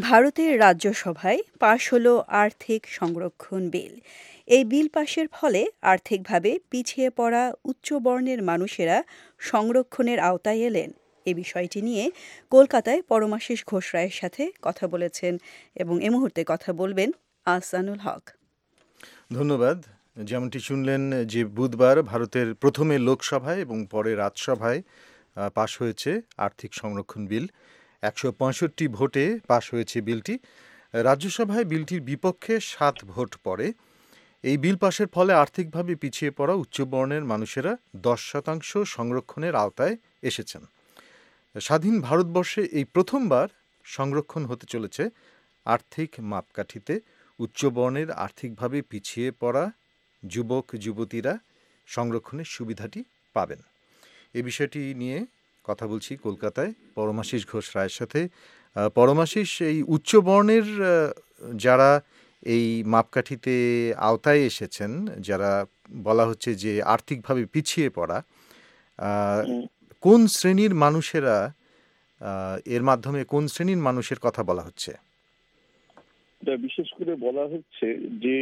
ভারতের রাজ্যসভায় পাশ হল আর্থিক সংরক্ষণ বিল। এই বিল পাশের ফলে আর্থিকভাবে পিছিয়ে পড়া উচ্চ বর্ণের মানুষেরা সংরক্ষণের আওতায় এলেন। এ বিষয়টি নিয়ে কলকাতায় পরমাশিস ঘোষ রায়ের সাথে কথা বলেছেন এবং এ মুহূর্তে কথা বলবেন আহসানুল হক। ধন্যবাদ। যেমনটি শুনলেন যে বুধবার ভারতের প্রথমে লোকসভায় এবং পরে রাজ্যসভায় পাশ হয়েছে আর্থিক সংরক্ষণ বিল। 165 ভোটে পাশ হয়েছে বিলটি। রাজ্যসভায় বিলটির বিপক্ষে 7 ভোট পড়ে। এই বিল পাশের ফলে আর্থিকভাবে পিছিয়ে পড়া উচ্চবর্ণের মানুষেরা 10% সংরক্ষণের আওতায় এসেছেন। স্বাধীন ভারতবর্ষে এই প্রথমবার সংরক্ষণ হতে চলেছে আর্থিক মাপকাঠিতে। উচ্চবর্ণের আর্থিকভাবে পিছিয়ে পড়া যুবক যুবতীরা সংরক্ষণের সুবিধাটি পাবেন। এই বিষয়টি নিয়ে কথা বলছি কলকাতায় পরমাশিস ঘোষ রায়ের সাথে। পরমাশিস, এই উচ্চবর্ণের যারা এই মাপকাঠিতে আওতায় এসেছেন, যারা বলা হচ্ছে যে আর্থিকভাবে পিছিয়ে পড়া, কোন শ্রেণীর মানুষেরা, এর মাধ্যমে কোন শ্রেণীর মানুষের কথা বলা হচ্ছে? বিশেষ করে বলা হচ্ছে যে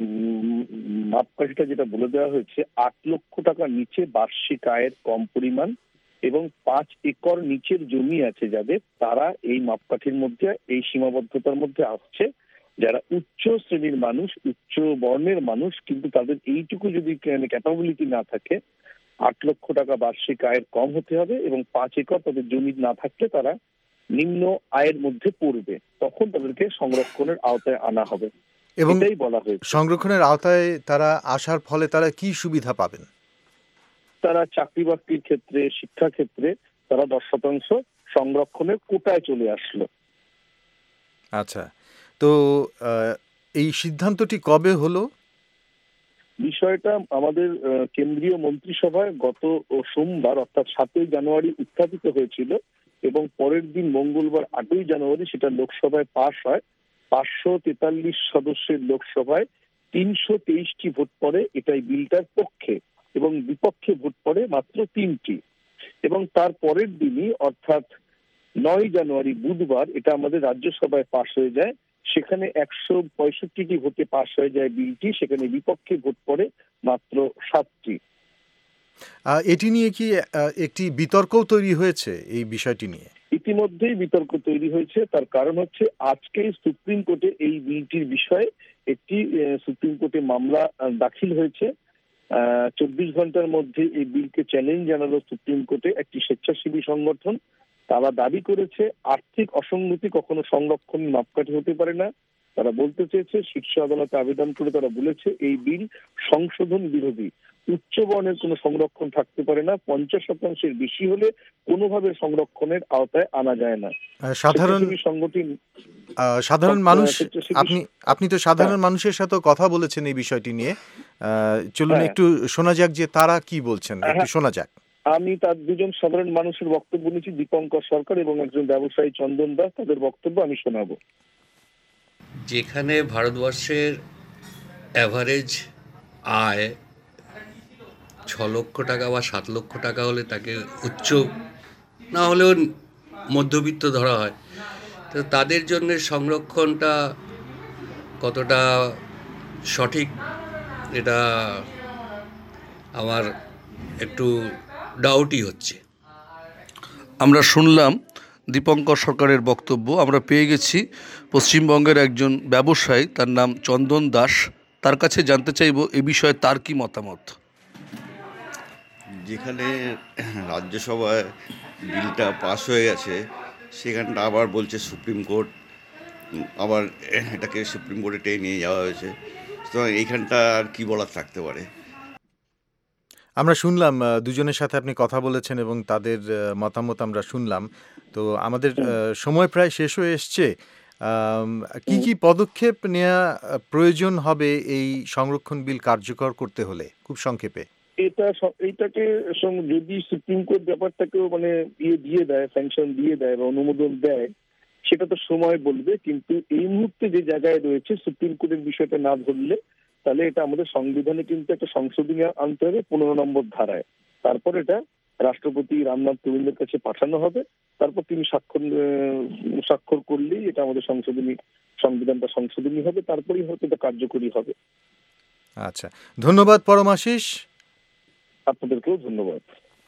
মাপকাঠিটা যেটা বলে দেওয়া হয়েছে, 8 লক্ষ টাকা নিচে বার্ষিক আয়ের কম পরিমাণ এবং 5 একর নিচের জমি আছে যাদের, তারা এই মাপকাঠির মধ্যে, এই সীমাবদ্ধতার মধ্যে আসছে। যারা উচ্চ শ্রেণীর মানুষ, উচ্চ বর্ণের মানুষ, কিন্তু তাদের এইটুকু যদি ক্যাপাবিলিটি না থাকে, 8 লক্ষ টাকা বার্ষিক আয়ের কম হতে হবে এবং 5 একর তাদের জমি না থাকলে তারা নিম্ন আয়ের মধ্যে পড়বে, তখন তাদেরকে সংরক্ষণের আওতায় আনা হবে। এবং এটাই বলা হয়েছে। সংরক্ষণের আওতায় তারা আসার ফলে তারা কি সুবিধা পাবেন? তারা চাকরি বাকরির ক্ষেত্রে, শিক্ষা ক্ষেত্রে তারা 10% সংরক্ষণের কোটায় চলে আসলো। আচ্ছা, তো এই সিদ্ধান্তটি কবে হলো? বিষয়টা আমাদের কেন্দ্রীয় মন্ত্রিসভায় গত সোমবার অর্থাৎ 7ই জানুয়ারি উত্থাপিত হয়েছিল এবং পরের দিন মঙ্গলবার 8ই জানুয়ারি সেটা লোকসভায় পাশ হয়। 543 সদস্যের লোকসভায় 323টি ভোট পড়ে এটাই বিলটার পক্ষে এবং বিপক্ষে ভোট পড়ে মাত্র 3টি। এবং তার পরের দিনই অর্থাৎ 9 জানুয়ারি বুধবার এটা আমাদের রাজ্যসভায় পাশ হয়ে যায়। সেখানে 165টি ভোটে পাশ হয়ে যায় বিলটি, সেখানে বিপক্ষে ভোট পড়ে মাত্র 7টি। এটি নিয়ে কি একটি বিতর্কও তৈরি হয়েছে? এই বিষয়টি নিয়ে ইতিমধ্যেই বিতর্ক তৈরি হয়েছে। তার কারণ হচ্ছে আজকে সুপ্রিম কোর্টে এই বিলটির বিষয়ে একটি সুপ্রিম কোর্টে মামলা দাখিল হয়েছে। 24 ঘন্টার মধ্যে এই বিলকে চ্যালেঞ্জ জানালো সুপ্রিম কোর্টে একটি স্বেচ্ছাসেবী সংগঠন। তারা দাবি করেছে আর্থিক অসঙ্গতি কখনো সংরক্ষণ মাপকাঠি হতে পারে না। তারা বলতে চেয়েছে, শীর্ষ আদালতে আবেদন করে তারা বলেছে এই বিল সংশোধন বিরোধী। উচ্চ বর্ণের কোনো সংরক্ষণ থাকতে পারে না, 50% বেশি হলে কোনোভাবে সংরক্ষণের আওতায় আনা যায় না। সাধারণ মানুষ, আপনি তো সাধারণ মানুষের সাথে কথা বলেছেন এই বিষয়টি নিয়ে। চলুন একটু শোনা যাক যে তারা কি বলছেন, একটু শোনা যাক। আমি তার দুজন সাধারণ মানুষের বক্তব্য নিয়েছি, দীপঙ্কর সরকার এবং একজন ব্যবসায়ী চন্দন দাস, তাদের বক্তব্য আমি শোনাবো। যেখানে ভারতবর্ষের অ্যাভারেজ আয় 6 লক্ষ টাকা বা 7 লক্ষ টাকা হলে তাকে উচ্চ না হলেও মধ্যবিত্ত ধরা হয়, তো তাদের জন্য সংরক্ষণটা কতটা সঠিক এটা আমার একটু ডাউটই হচ্ছে। আমরা শুনলাম দীপঙ্কর সরকারের বক্তব্য। আমরা পেয়ে গেছি পশ্চিমবঙ্গের একজন ব্যবসায়ী, তার নাম চন্দন দাস। তার কাছে জানতে চাইব এ বিষয়ে তার কি মতামত। যেখানে রাজ্যসভায় বিলটা পাস হয়ে গেছে, সেখানটা আবার বলছে সুপ্রিম কোর্ট, আবার এটাকে সুপ্রিম কোর্টে টেনে নিয়ে যাওয়া হয়েছে। তো এইখানটা আর কি বলার থাকতে পারে। আমরা শুনলাম দুজনের সাথে আপনি কথা বলেছেন এবং তাদের মতামত আমরা শুনলাম। তো আমাদের সময় প্রায় শেষ হয়ে এসছে। কি কি পদক্ষেপ নেওয়া প্রয়োজন হবে এই সংরক্ষণ বিল কার্যকর করতে হলে, খুব সংক্ষেপে? এইটাকে যদি সুপ্রিম কোর্ট ব্যাপারটাকেও দিয়ে দেয়, স্যাংশন দিয়ে দেয় বা অনুমোদন দেয়, সেটা তো সময় বলবে। কিন্তু এই মুহূর্তে যে জায়গায় রয়েছে, সুপ্রিম কোর্টের বিষয়টা না ধরলে তাহলে এটা আমাদের সংবিধানে কিন্তু একটা সংশোধনী আনতে হবে 15 নম্বর ধারায়, তারপর এটা রাষ্ট্রপতি রামনাথ কোবিন্দের কাছে পাঠানো হবে। তারপর তিনি স্বাক্ষর করলেই এটা আমাদের সংবিধানটা সংশোধনী হবে, তারপরেই হয়তো এটা কার্যকরী হবে। আচ্ছা, ধন্যবাদ পরমাশিস। আপনাদেরকেও ধন্যবাদ।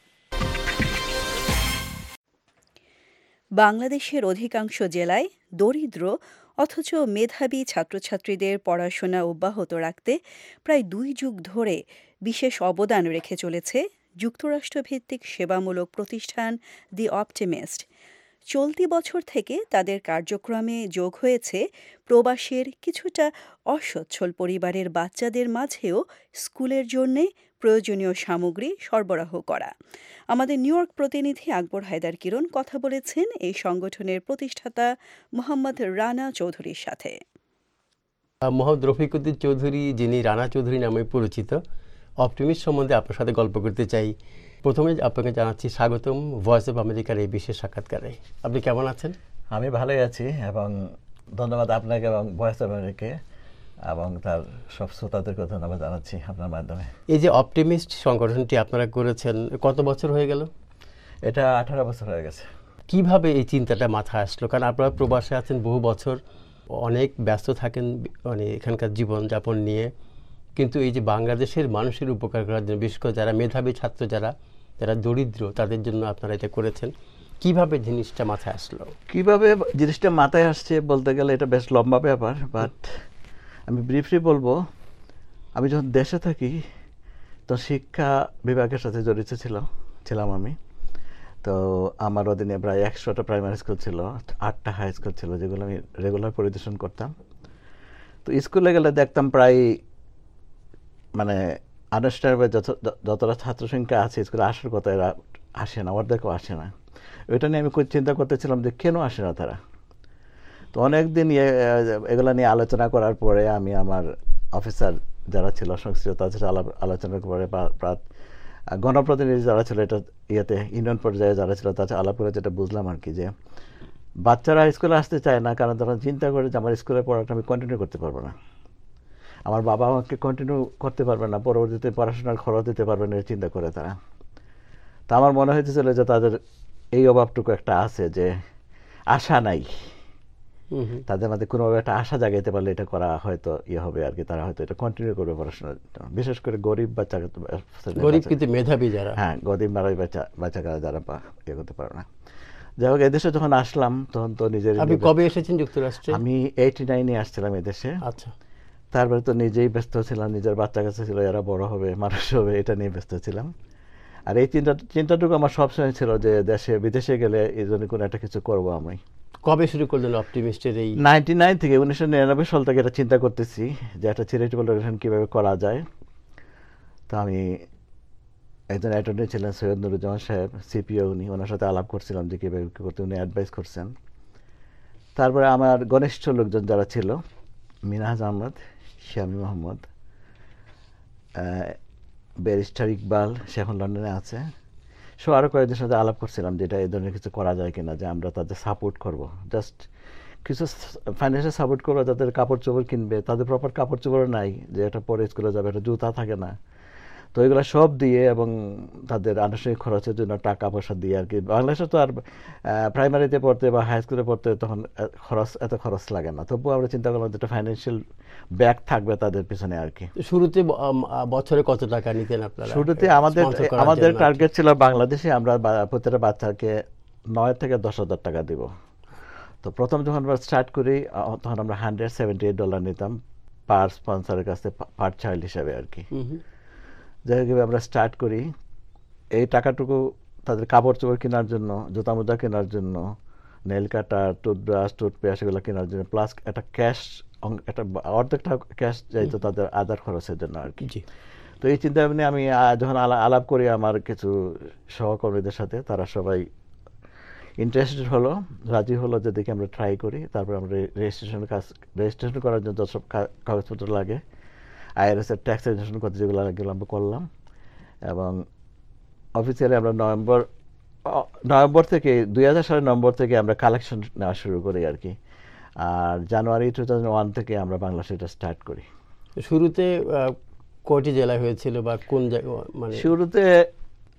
বাংলাদেশের অধিকাংশ জেলায় দরিদ্র অথচ মেধাবী ছাত্রছাত্রীদের পড়াশোনা অব্যাহত রাখতে প্রায় 2 যুগ ধরে বিশেষ অবদান রেখে চলেছে যুক্তরাষ্ট্রভিত্তিক সেবামূলক প্রতিষ্ঠান দি অপটিমিস্ট। চলতি বছর থেকে তাদের কার্যক্রমে যোগ হয়েছে প্রবাসের কিছুটা অসচ্ছল পরিবারের বাচ্চাদের মাঝেও স্কুলের জন্য প্রয়োজনীয় সামগ্রী সরবরাহ করা। আমাদের নিউ ইয়র্ক প্রতিনিধি আকবর হায়দার কিরণ কথা বলেছেন এই সংগঠনের প্রতিষ্ঠাতা মোহাম্মদ রানা চৌধুরীর সাথে। মোহাম্মদ রফিকুদ্দিন চৌধুরী, যিনি রানা চৌধুরী নামে পরিচিত, অপটিমিস্ট সম্বন্ধে আপনার সাথে গল্প করতে চাই। প্রথমে আপনাকে জানাচ্ছি স্বাগতম ভয়েস অফ আমেরিকার এই বিশেষ সাক্ষাৎকারে। আপনি কেমন আছেন? আমি ভালোই আছি এবং ধন্যবাদ আপনাকে এবং ভয়েস অফ আমেরিকাকে এবং তার সব শ্রোতাদেরকে ধন্যবাদ জানাচ্ছি আপনার মাধ্যমে। এই যে অপটিমিস্ট সংগঠনটি আপনারা করেছেন, কত বছর হয়ে গেল? এটা 18 বছর হয়ে গেছে। কিভাবে এই চিন্তাটা মাথায় আসলো? কারণ আপনারা প্রবাসে আছেন বহু বছর, অনেক ব্যস্ত থাকেন মানে এখানকার জীবনযাপন নিয়ে, কিন্তু এই যে বাংলাদেশের মানুষের উপকার করার জন্য, বিশেষ করে যারা মেধাবী ছাত্র, যারা দরিদ্র, তাদের জন্য আপনারা এটা করেছেন। কিভাবে জিনিসটা মাথায় আসলো? কিভাবে জিনিসটা মাথায় আসছে বলতে গেলে এটা বেশ লম্বা ব্যাপার, বাট আমি ব্রিফলি বলবো। আমি যখন দেশে থাকি তো শিক্ষা বিভাগের সাথে জড়িত ছিলাম আমি। তো আমার অধীনে প্রায় 100টা প্রাইমারি স্কুল ছিল, 8টা হাই স্কুল ছিল, যেগুলো আমি রেগুলার পরিদর্শন করতাম। তো স্কুলে গেলে দেখতাম প্রায় মানে আনুষ্ঠানিকভাবে যতটা ছাত্র সংখ্যা আছে স্কুলে আসার কথা, এরা আসে না, অর্ধেকও আসে না। ওইটা নিয়ে আমি চিন্তা করতেছিলাম যে কেন আসে না তারা। তো অনেক দিন এগুলো নিয়ে আলোচনা করার পরে আমি আমার অফিসার যারা ছিল সংশ্লিষ্ট তাদের সাথে আলোচনা করে, গণপ্রতিনিধি যারা ছিল এটা ইউনিয়ন পর্যায়ে যারা ছিল তাদের আলাপ করে যেটা বুঝলাম আর কি, যে বাচ্চারা স্কুলে আসতে চায় না কারণ তারা চিন্তা করে যে আমার স্কুলে পড়াটা আমি কন্টিনিউ করতে পারবো না, আমার বাবা আমাকে কন্টিনিউ করতে পারবে না, পরবর্তীতে পড়াশোনার খরচ দিতে পারবে না, চিন্তা করে তারা। তা আমার মনে হয়েছিল যে তাদের এই অভাবটুকু একটা আছে, যে আশা নাই, তাদের মধ্যে কোনোভাবে একটা আশা জাগাইতে পারলে এটা করা হয়তো হবে আর কি, তারা হয়তো এটা কন্টিনিউ করবে পড়াশোনা। বিশেষ করে গরিব বাচ্চা, গরিব কিন্তু মেধাবী যারা, হ্যাঁ গরিব মেধাবী বাচ্চারা যারা ইয়ে করতে পারে না। যাই হোক, এদেশে যখন আসলাম তখন তো নিজের। আপনি কবে এসেছেন যুক্তরাষ্ট্রে? আমি 89-এ আসছিলাম এদেশে। আচ্ছা। তারপরে তো নিজেই ব্যস্ত ছিলাম, নিজের বাচ্চা কাছে ছিল, এরা বড় হবে, মানুষ হবে, এটা নিয়ে ব্যস্ত ছিলাম। আর এই চিন্তাটুকু আমার সবসময় ছিল যে বিদেশে গেলে এই জন্য কোনো একটা কিছু করবো আমি। কবে শুরু করলেন অপটিমিস্টের এই? 99 থেকে 1999 সাল থেকে এটা চিন্তা করতেছি যে একটা চ্যারিটেবল অর্গানাইজেশন কীভাবে করা যায়। তো আমি একজন অ্যাটর্নি ছিলেন সৈয়দ নুরুজ্জামান সাহেব, সিপিও, ওনার সাথে আলাপ করছিলাম যে কীভাবে কী করতে, উনি অ্যাডভাইস করছেন। তারপরে আমার ঘনিষ্ঠ লোকজন যারা ছিল, মিনহাজ আহমদ, শামী মোহাম্মদ, ব্যারিস্টার ইকবাল, সে এখন লন্ডনে আছে, সো আরও কয়েকদের সাথে আলাপ করছিলাম যে এটা এই ধরনের কিছু করা যায় কিনা, যে আমরা তাদের সাপোর্ট করব, জাস্ট কিছু ফাইন্যান্সিয়াল সাপোর্ট করবো, তাদের কাপড় চোপড় কিনবে, তাদের প্রপার কাপড় চোপড়ও নাই, যে এটা পরে স্কুলে যাবে, একটা জুতা থাকে না, তো এগুলো সব দিয়ে এবং তাদের আনুষ্ঠানিক খরচের জন্য টাকা পয়সা দিয়ে আর কি। বাংলাদেশে তো আর প্রাইমারিতে পড়তে বা হাই স্কুলে পড়তে তখন এত খরচ লাগে না, তবুও আমরা চিন্তা করলাম যেটা ফাইন্যান্সিয়াল ব্যাক থাকবে তাদের পিছনে আর কি। শুরুতে বছরে কত টাকা নিতেন আপনারা? শুরুতে আমাদের টার্গেট ছিল বাংলাদেশে আমরা প্রত্যেকটা বাচ্চাকে 9 থেকে 10,000 টাকা দিব। তো প্রথম যখন আমরা স্টার্ট করি তখন আমরা $178 নিতাম পার স্পন্সরের কাছে, পার চাইল্ড হিসাবে আর কি। যাই হোক, আমরা স্টার্ট করি। এই টাকাটুকু তাদের কাপড় চোপড় কেনার জন্য, জুতা মোজা কেনার জন্য, নেল কাটার, টুথব্রাশ, টুথপেস্ট এগুলো কেনার জন্য, প্লাস একটা ক্যাশ, একটা অর্ধেকটা ক্যাশ যাইতো তাদের আদার খরচের জন্য আর কি। তো এই চিন্তা ভাবনা আমি যখন আলাপ করি আমার কিছু সহকর্মীদের সাথে, তারা সবাই ইন্টারেস্টেড হলো, রাজি হলো যে দেখি আমরা ট্রাই করি। তারপরে আমরা রেজিস্ট্রেশন করার জন্য সব কাগজপত্র লাগে, আইআরএসের ট্যাক্স রেজিস্ট্রেশন করতে যেগুলো লাগে আমরা করলাম, এবং অফিসিয়ালি আমরা নভেম্বর থেকে 2000 সালের নভেম্বর থেকে আমরা কালেকশন নেওয়া শুরু করি আর কি। আর জানুয়ারি 2001 থেকে আমরা বাংলাদেশে এটা স্টার্ট করি। শুরুতে কয়টি জেলা হয়েছিল বা কোন জায়গা? মানে শুরুতে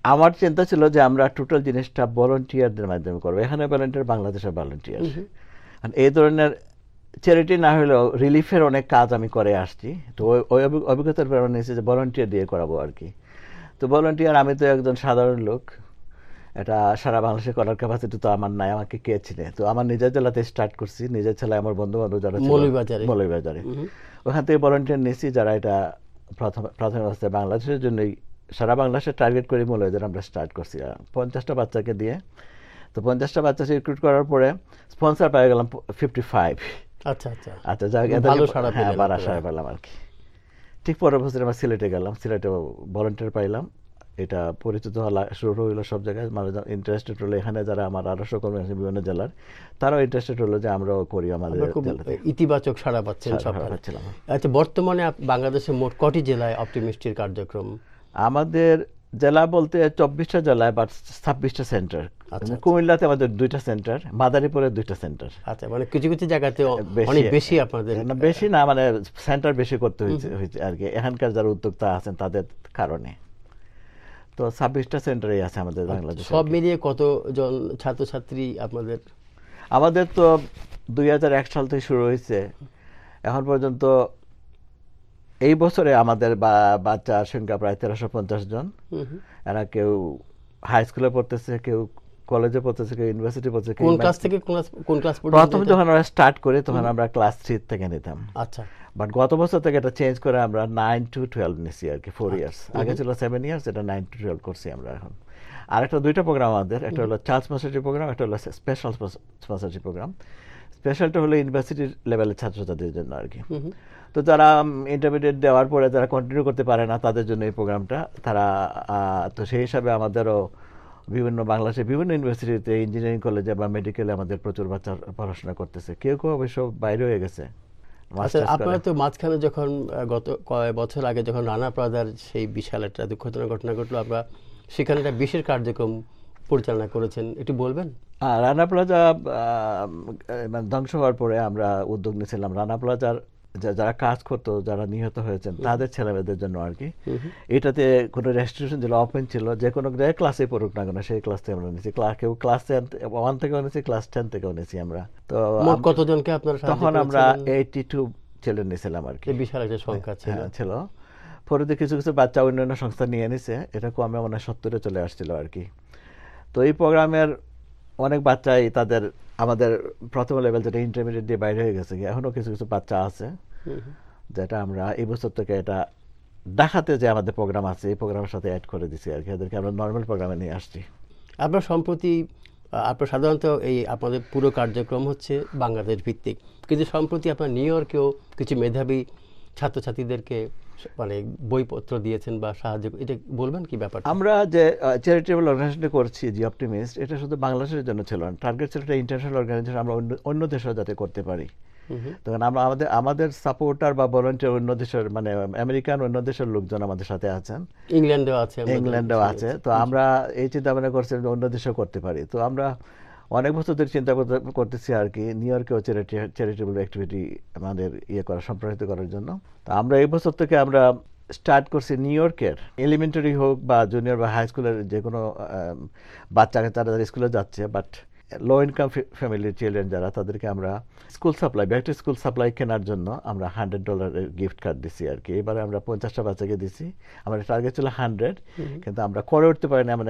আমার চিন্তা ছিল যে আমরা টোটাল জিনিসটা ভলান্টিয়ারদের মাধ্যমে করবো। এখানে ভলান্টিয়ার, বাংলাদেশের ভলান্টিয়ার। এই ধরনের চ্যারিটি না হলেও রিলিফের অনেক কাজ আমি করে আসছি, তো ওই অভিজ্ঞতার ব্যাপারে নিয়েছি যে ভলান্টিয়ার দিয়ে করাবো আর কি। তো ভলান্টিয়ার, আমি তো একজন সাধারণ লোক, এটা সারা বাংলাদেশে করার ক্যাপাসিটি তো আমার নাই, আমাকে কে চিনে। তো আমার নিজের জেলাতে স্টার্ট করছি, নিজের ছেলে আমার বন্ধু বান্ধব যারা মৌলভীবাজারে, ওখান থেকে ভলান্টিয়ার নিয়েছি যারা এটা প্রথম অবস্থায় বাংলাদেশের জন্যই, সারা বাংলাদেশে টার্গেট করে মৌলভীবাজারে আমরা স্টার্ট করছি 50টা বাচ্চাকে দিয়ে। তো 50টা বাচ্চা রিক্রুট করার পরে স্পন্সর পেয়ে গেলাম 55। আচ্ছা আচ্ছা আচ্ছা, হ্যাঁ, বাড়া সারা পেলাম আর কি। ঠিক পরের বছর আমরা সিলেটে গেলাম, সিলেটে ভলান্টিয়ার পাইলাম। এটা পরিচিত হওয়া শুরু হইলো সব জায়গায়, মানে ইন্টারেস্টেড হলো। এখানে যারা আমার আরো সকর্মী আছে বিভিন্ন জেলার, তারাও ইন্টারেস্টেড হলো যে আমরাও করি, আমাদের ইতিবাচক সাড়া পাচ্ছেন সব। আচ্ছা, বর্তমানে বাংলাদেশে মোট কটি জেলায় অপটিমিস্টের কার্যক্রম? আমাদের জেলা বলতে 24টা জেলায়, বাট 26টা সেন্টার। কুমিল্লাতে আমাদের 2টা সেন্টার, মাদারীপুরে 2টা সেন্টার। আচ্ছা, মানে কিছু কিছু জায়গাতে অনেক বেশি আপনাদের? না, বেশি না, মানে সেন্টার বেশি করতে হয়েছে আর কি, এখানকার যারা উদ্যোক্তা আছেন তাদের কারণে। তো 26টা সেন্টারই আছে আমাদের বাংলাদেশে। সব মিলিয়ে কতজন ছাত্রছাত্রী আপনাদের? আমাদের তো 2001 সাল থেকে শুরু হয়েছে, এখন পর্যন্ত এই বছরে আমাদের বাচ্চার সংখ্যা প্রায় 1350 জন। এরা কেউ হাই স্কুলে পড়তেছে, কেউ কলেজে পড়তেছে, কেউ ইউনিভার্সিটি পড়তেছে। কোন ক্লাস থেকে কোন ক্লাস পর্যন্ত? প্রথম যখন আমরা স্টার্ট করি তখন আমরা ক্লাস 3 থেকে নিতাম। আচ্ছা, বাট গত বছর থেকে এটা চেঞ্জ করে আমরা 9 to 12 নিছি আর কি, 4 ইয়ার্স। আগে ছিল 7 ইয়ার্স, এটা 9 to 12 করছি আমরা এখন। আর একটা 2টা প্রোগ্রাম আমাদের, একটা হলো চাইল্ড স্পন্সরশিপ প্রোগ্রাম, একটা হলো স্পেশাল স্পন্সরশিপ প্রোগ্রাম। স্পেশালটা হলো ইউনিভার্সিটি লেভেলের ছাত্রছাত্রীদের জন্য আর কি। তো যারা ইন্টারমিডিয়েট দেওয়ার পরে যারা কন্টিনিউ করতে পারে না তাদের জন্য এই প্রোগ্রামটা। তারা তো সেই হিসাবে আমাদেরও বিভিন্ন বাংলাদেশের বিভিন্ন ইউনিভার্সিটিতে, ইঞ্জিনিয়ারিং কলেজে বা মেডিকেলে আমাদের প্রচুর বাচ্চা পড়াশোনা করতেছে, কেউ কেউ অবশ্য বাইরে হয়ে গেছে। আপনারা তো মাঝখানে যখন গত কয়েক বছর আগে যখন রানা প্লাজার সেই বিশাল একটা দুঃখজনক ঘটনা ঘটলো, আপনারা সেখানে একটা বিশেষ কার্যক্রম পরিচালনা করেছেন, একটু বলবেন? রানা প্লাজা ধ্বংস হওয়ার পরে আমরা উদ্যোগ নিয়েছিলাম রানা প্লাজার যারা কাজ করতো, যারা নিহত হয়েছেন তাদের ছেলেমেয়েদের জন্য আর কি। এটাতে কোনো রেস্ট্রিকশন ছিল, ওপেন ছিল, যে কোনো ক্লাসে পড়ুক না কেন সেই ক্লাস থেকে আমরা নিয়েছি। কেউ ক্লাস 1 থেকেও নিয়েছি, ক্লাস 10 থেকেও নিয়েছি আমরা। তো কতজনকে আপনারা? তখন আমরা 82 চিলড্রেন নিয়েছিলাম আর কি। বিশাল একটা সংখ্যা ছিল। পরে কিছু কিছু বাচ্চা অন্যান্য সংস্থা নিয়ে নিছে, এটা কমে মনে 70-এ চলে আসছিল আর কি। তো এই প্রোগ্রামের অনেক বাচ্চাই তাদের আমাদের প্রথম লেভেল যেটা ইন্টারমিডিয়েট দিয়ে বাইরে হয়ে গেছে, এখনো কিছু কিছু বাচ্চা আছে যেটা আমরা এই বছর থেকে এটা দেখাতে যে আমাদের প্রোগ্রাম আছে, এই প্রোগ্রামের সাথে অ্যাড করে দিচ্ছি আর কি, এদেরকে আমরা নর্মাল প্রোগ্রামে নিয়ে আসছি। আপনার সম্প্রতি আপনার সাধারণত এই আপনাদের পুরো কার্যক্রম হচ্ছে বাংলাদেশ ভিত্তিক, কিন্তু সম্প্রতি আপনার নিউ ইয়র্কেও কিছু মেধাবী ছাত্রছাত্রীদেরকে মানে বইপত্র দিয়েছেন বা সাহায্য, এটা বলবেন কি ব্যাপার? আমরা যে চ্যারিটেবল অর্গানাইজেশন করছি জি অপটিমিস্ট, এটা শুধু বাংলাদেশের জন্য ছিল না, টার্গেট ছিল এটা ইন্টারন্যাশনাল অর্গানাইজেশন, আমরা অন্য দেশেও যাতে করতে পারি। তখন আমরা আমাদের সাপোর্টার বা ভলান্টিয়ার অন্য দেশের, মানে আমেরিকান অন্য দেশের লোকজন আমাদের সাথে আছেন, ইংল্যান্ডেও আছে। তো আমরা এই চিন্তা ভাবনা করছি অন্য দেশেও করতে পারি। তো আমরা অনেক বছর ধরে চিন্তা করতেছি আর কি, নিউ ইয়র্কেও চ্যারিটেবল অ্যাক্টিভিটি আমাদের সম্প্রসারিত করার জন্য। তো আমরা এই বছর থেকে আমরা স্টার্ট করছি নিউ ইয়র্কের এলিমেন্টারি হোক বা জুনিয়র বা হাই স্কুলের যে কোনো বাচ্চাকে তারা স্কুলে যাচ্ছে, বাট লো ইনকাম ফ্যামিলির চিলড্রেন যারা, তাদেরকে আমরা school supply, back to school supply কেনার জন্য আমরা $100 গিফট কার্ড দিচ্ছি আর কি। এবারে আমরা 50টা বাচ্চাকে দিচ্ছি, আমাদের টার্গেট ছিল 100, কিন্তু আমরা করে উঠতে পারি না, মানে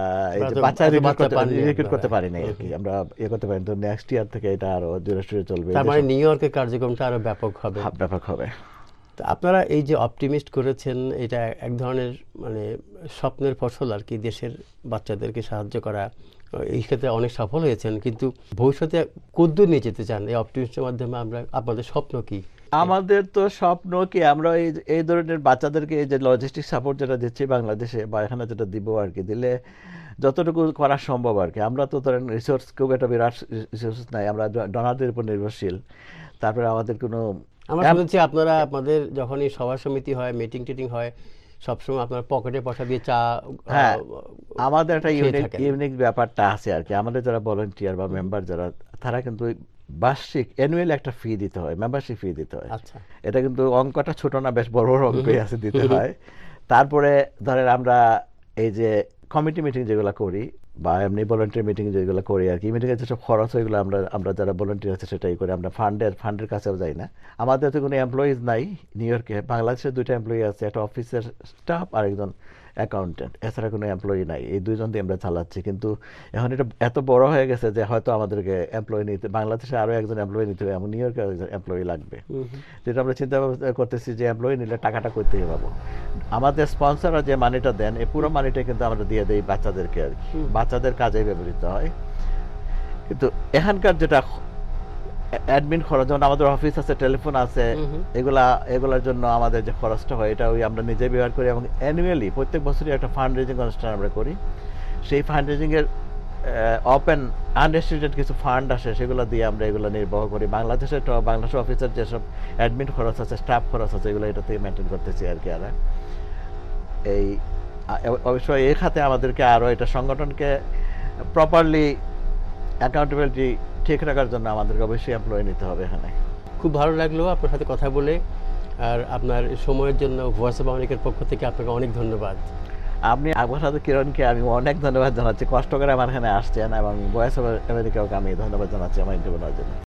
বাচ্চা রিক্রুট করতে পারি না আর কি, আমরা করতে পারি। তো নেক্সট ইয়ার থেকে এটা আরো জোরে সোরে চলবে। তার মানে নিউ ইয়র্কের কার্যক্রমটা আরো ব্যাপক হবে। আপনারা এই যে অপটিমিস্ট করেছেন, এটা এক ধরনের মানে স্বপ্নের ফসল আর কি, দেশের বাচ্চাদেরকে সাহায্য করা, এই ক্ষেত্রে অনেক সফল হয়েছেন, কিন্তু ভবিষ্যতে কতদূর নিয়ে যেতে চান এই অপটিমিস্টের মাধ্যমে? আপনাদের স্বপ্ন কি? আমাদের তো স্বপ্ন কি, আমরা এই ধরনের বাচ্চাদেরকে এই যে লজিস্টিক সাপোর্ট যেটা দিচ্ছি বাংলাদেশে বা এখানে যেটা দিব আর কি, দিলে যতটুকু করা সম্ভব আর কি। আমরা তো ধরেন রিসোর্স, খুব একটা বিরাট রিসোর্স নাই, আমরা ডোনারদের উপর নির্ভরশীল। তারপরে আমাদের কোনো, আমরা শুনেছি আপনারা আপনাদের যখনই সভা সমিতি হয়, মিটিং টিটিং হয়, সবসময় আপনার পকেটে পয়সা দিয়ে চা। হ্যাঁ, আমাদের একটা ইউনিক ব্যাপারটা আছে আর কি, আমাদের যারা ভলান্টিয়ার বা মেম্বার যারা, তারা কিন্তু বার্ষিক অ্যানুয়াল একটা ফি দিতে হয়, মেম্বারশিপ ফি দিতে হয়। আচ্ছা, এটা কিন্তু অঙ্কটা ছোট না, বেশ বড় অঙ্কই আছে, দিতে হয়। তারপরে ধরেন আমরা এই যে কমিটি মিটিং যেগুলো করি বা এমনি ভলান্টিয়ার মিটিং যেগুলো করি আর কি, মিটিংয়ের যেসব খরচ ওইগুলো আমরা যারা ভলান্টিয়ার আছে সেটাই করি, আমরা ফান্ডের কাছেও যাই না। আমাদের তো কোনো এমপ্লয়িজ নাই নিউ ইয়র্কে। বাংলাদেশের 2টা এমপ্লয়ি আছে, একটা অফিসের স্টাফ আর একজন অ্যাকাউন্টেন্ট, এছাড়া কোনো এমপ্লয়ি নাই। এই 2জন দিয়ে আমরা চালাচ্ছি। কিন্তু এখন এটা এত বড় হয়ে গেছে যে হয়তো আমাদেরকে এমপ্লয়ি নিতে, বাংলাদেশে আরও একজন এমপ্লয়ি নিতে হবে, এমন নিউ ইয়র্কে একজন এমপ্লয়ি লাগবে। যেটা আমরা চিন্তা করতেছি যে এমপ্লয়ি নিলে টাকাটা করতে পাবো। আমাদের স্পন্সররা যে মানিটা দেন এই পুরো মানিটা কিন্তু আমরা দিয়ে দেই বাচ্চাদেরকে আর কি, বাচ্চাদের কাজে ব্যবহৃত হয়। কিন্তু এখানকার যেটা অ্যাডমিন খরচ, যেমন আমাদের অফিস আছে, টেলিফোন আছে, এগুলার জন্য আমাদের যে খরচটা হয় এটা ওই আমরা নিজে ব্যবহার করি। এবং অ্যানুয়ালি প্রত্যেক বছরই একটা ফান্ড রেজিং অনুষ্ঠান আমরা করি। সেই ফান্ড রেজিংয়ের ওপেন আনরেস্ট্রিক্টেড কিছু ফান্ড আসে, সেগুলো দিয়ে আমরা এগুলো নির্বাহ করি। বাংলাদেশ অফিসের যেসব অ্যাডমিন খরচ আছে, স্টাফ খরচ আছে, এগুলো এটা থেকে মেনটেন করতেছি আর কি। আর এই অবশ্যই এই খাতে আমাদেরকে আরও এটা সংগঠনকে প্রপারলি অ্যাকাউন্টেবিলিটি ঠিক রাখার জন্য আমাদেরকে অবশ্যই এমপ্লয়ি নিতে হবে এখানে। খুব ভালো লাগলো আপনার সাথে কথা বলে, আর আপনার সময়ের জন্য ভয়েস অফ আমেরিকার পক্ষ থেকে আপনাকে অনেক ধন্যবাদ। আপনি আপনার সাথে কিরণকে আমি অনেক ধন্যবাদ জানাচ্ছি, কষ্ট করে আমার এখানে আসছেন, এবং ভয়েস অফ আমেরিকাকে আমি ধন্যবাদ জানাচ্ছি আমার ইন্টারভিউ নেওয়ার জন্য।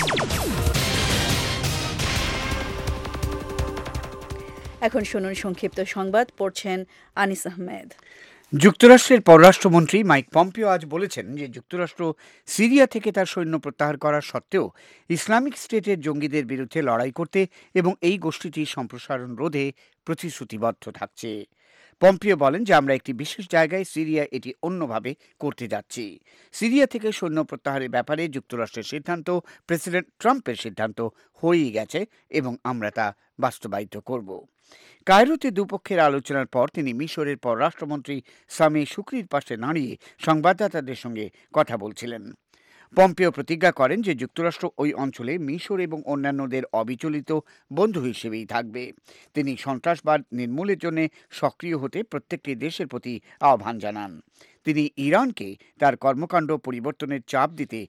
এখন শুনুন সংক্ষিপ্ত সংবাদ, পড়ছেন আনিস আহমেদ। যুক্তরাষ্ট্রের পররাষ্ট্রমন্ত্রী মাইক পম্পিও আজ বলেছেন যে যুক্তরাষ্ট্র সিরিয়া থেকে তার সৈন্য প্রত্যাহার করার সত্ত্বেও ইসলামিক স্টেটের জঙ্গিদের বিরুদ্ধে লড়াই করতে এবং এই গোষ্ঠীটির সম্প্রসারণ রোধে প্রতিশ্রুতিবদ্ধ থাকছে। পম্পিও বলেন যে আমরা একটি বিশেষ জায়গায় সিরিয়া এটি অন্যভাবে করতে যাচ্ছি। সিরিয়া থেকে সৈন্য প্রত্যাহারের ব্যাপারে যুক্তরাষ্ট্রের সিদ্ধান্ত প্রেসিডেন্ট ট্রাম্পের সিদ্ধান্ত হয়েই গেছে এবং আমরা তা বাস্তবায়িত করব। কায়রোতে দুপক্ষের আলোচনার পর তিনি মিশরের পররাষ্ট্রমন্ত্রী সামি শুক্রির পাশে দাঁড়িয়ে সংবাদদাতাদের সঙ্গে কথা বলছিলেন। পম্পিও প্রতিজ্ঞা করেন যে যুক্তরাষ্ট্র ওই অঞ্চলে মিশর এবং অন্যান্যদের অবিচলিত বন্ধু হিসেবেই থাকবে। তিনি সন্ত্রাসবাদ নির্মূলের জন্য সক্রিয় হতে প্রত্যেকটি দেশের প্রতি আহ্বান জানান। তিনি ইরানকে তার কর্মকাণ্ড পরিবর্তনের চাপ দিতে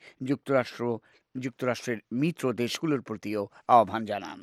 যুক্তরাষ্ট্রের মিত্র দেশগুলোর প্রতিও আহ্বান জানান।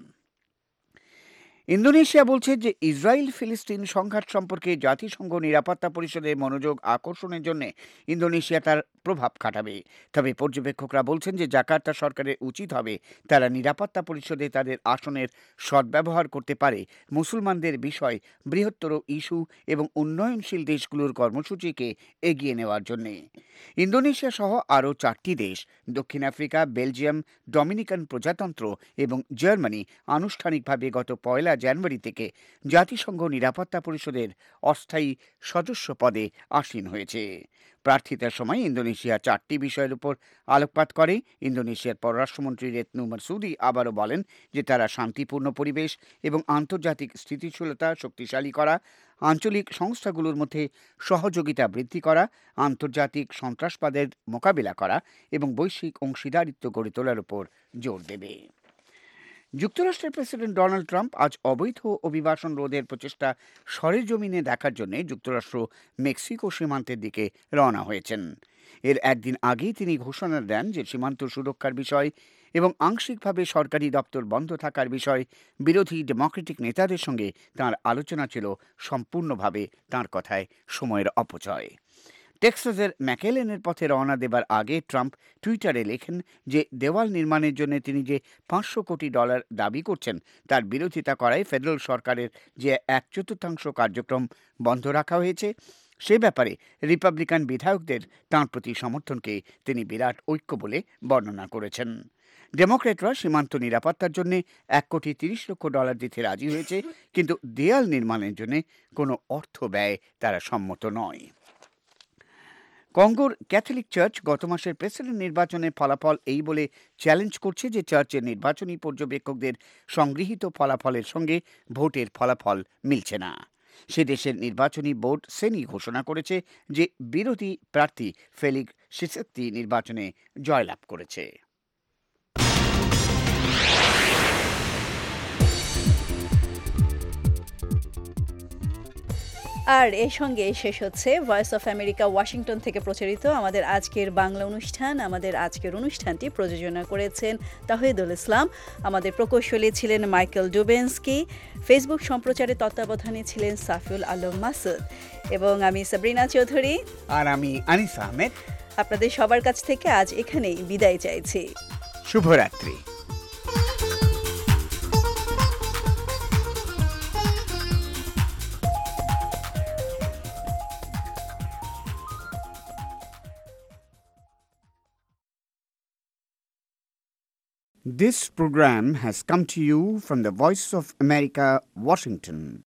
ইন্দোনেশিয়া বলছে যে ইসরায়েল ফিলিস্তিন সংঘাত সম্পর্কে জাতিসংঘ নিরাপত্তা পরিষদের মনোযোগ আকর্ষণের জন্য ইন্দোনেশিয়া তার প্রভাব খাটাবে। তবে পর্যবেক্ষকরা বলছেন যে জাকার্তা সরকারের উচিত হবে তারা নিরাপত্তা পরিষদে তাদের আসনের সদ্ব্যবহার করতে পারে মুসলমানদের বিষয় বৃহত্তর ইস্যু এবং উন্নয়নশীল দেশগুলোর কর্মসূচিকে এগিয়ে নেওয়ার জন্যে। ইন্দোনেশিয়া সহ আরও 4টি দেশ, দক্ষিণ আফ্রিকা, বেলজিয়াম, ডমিনিকান প্রজাতন্ত্র এবং জার্মানি আনুষ্ঠানিকভাবে গত 1 জানুয়ারি থেকে জাতিসংঘ নিরাপত্তা পরিষদের অস্থায়ী সদস্য পদে আসীন হয়েছে। প্রার্থিতার সময় ইন্দোনেশিয়া 4টি বিষয়ের উপর আলোকপাত করে। ইন্দোনেশিয়ার পররাষ্ট্রমন্ত্রী রেতনু মারসুদি আবারও বলেন যে তারা শান্তিপূর্ণ পরিবেশ এবং আন্তর্জাতিক স্থিতিশীলতা শক্তিশালী করা, আঞ্চলিক সংস্থাগুলোর মধ্যে সহযোগিতা বৃদ্ধি করা, আন্তর্জাতিক সন্ত্রাসবাদের মোকাবিলা করা এবং বৈশ্বিক অংশীদারিত্ব গড়ে তোলার উপর জোর দেবে। যুক্তরাষ্ট্রের প্রেসিডেন্ট ডোনাল্ড ট্রাম্প আজ অবৈধ অভিবাসন রোধের প্রচেষ্টা সরেজমিনে দেখার জন্য যুক্তরাষ্ট্র মেক্সিকো সীমান্তের দিকে রওনা হয়েছেন। এর একদিন আগেই তিনি ঘোষণা দেন যে সীমান্ত সুরক্ষার বিষয় এবং আংশিকভাবে সরকারি দপ্তর বন্ধ থাকার বিষয় বিরোধী ডেমোক্রেটিক নেতাদের সঙ্গে তাঁর আলোচনা ছিল সম্পূর্ণভাবে তাঁর কথায় সময়ের অপচয়। টেক্সাসের ম্যাকেলেনের পথে রওনা দেবার আগে ট্রাম্প টুইটারে লেখেন যে দেওয়াল নির্মাণের জন্য তিনি যে $500 কোটি দাবি করছেন তার বিরোধিতা করায় ফেডারেল সরকারের যে 1/4 কার্যক্রম বন্ধ রাখা হয়েছে সে ব্যাপারে রিপাবলিকান বিধায়কদের তাঁর প্রতি সমর্থনকে তিনি বিরাট ঐক্য বলে বর্ণনা করেছেন। ডেমোক্র্যাটরা সীমান্ত নিরাপত্তার জন্য $1.30 কোটি দিতে রাজি হয়েছে, কিন্তু দেয়াল নির্মাণের জন্য কোনো অর্থ ব্যয় তারা সম্মত নয়। কঙ্গোর ক্যাথলিক চার্চ গত মাসের প্রেসিডেন্ট নির্বাচনের ফলাফল এই বলে চ্যালেঞ্জ করছে যে চার্চের নির্বাচনী পর্যবেক্ষকদের সংগৃহীত ফলাফলের সঙ্গে ভোটের ফলাফল মিলছে না। সে দেশের নির্বাচনী বোর্ড সেনি ঘোষণা করেছে যে বিরোধী প্রার্থী ফেলিক্স শিসেক্তি নির্বাচনে জয়লাভ করেছে। আর এর সঙ্গে শেষ হচ্ছে ভয়েস অফ আমেরিকা ওয়াশিংটন থেকে প্রচারিত আমাদের আজকের বাংলা অনুষ্ঠান। আমাদের আজকের অনুষ্ঠানটি প্রযোজনা করেছেন তাহিদুল ইসলাম, আমাদের প্রকৌশলী ছিলেন মাইকেল ডুবেন্সকি, ফেসবুক সম্প্রচারে তত্ত্বাবধানে ছিলেন সাফিউল আলম মাসুদ এবং আমি সাবরিনা চৌধুরী। আর আমি আনিস আহমেদ। আপনাদের সবার কাছ থেকে আজ এখানেই বিদায় চাইছি। শুভরাত্রি। This program has come to you from the Voice of America, Washington.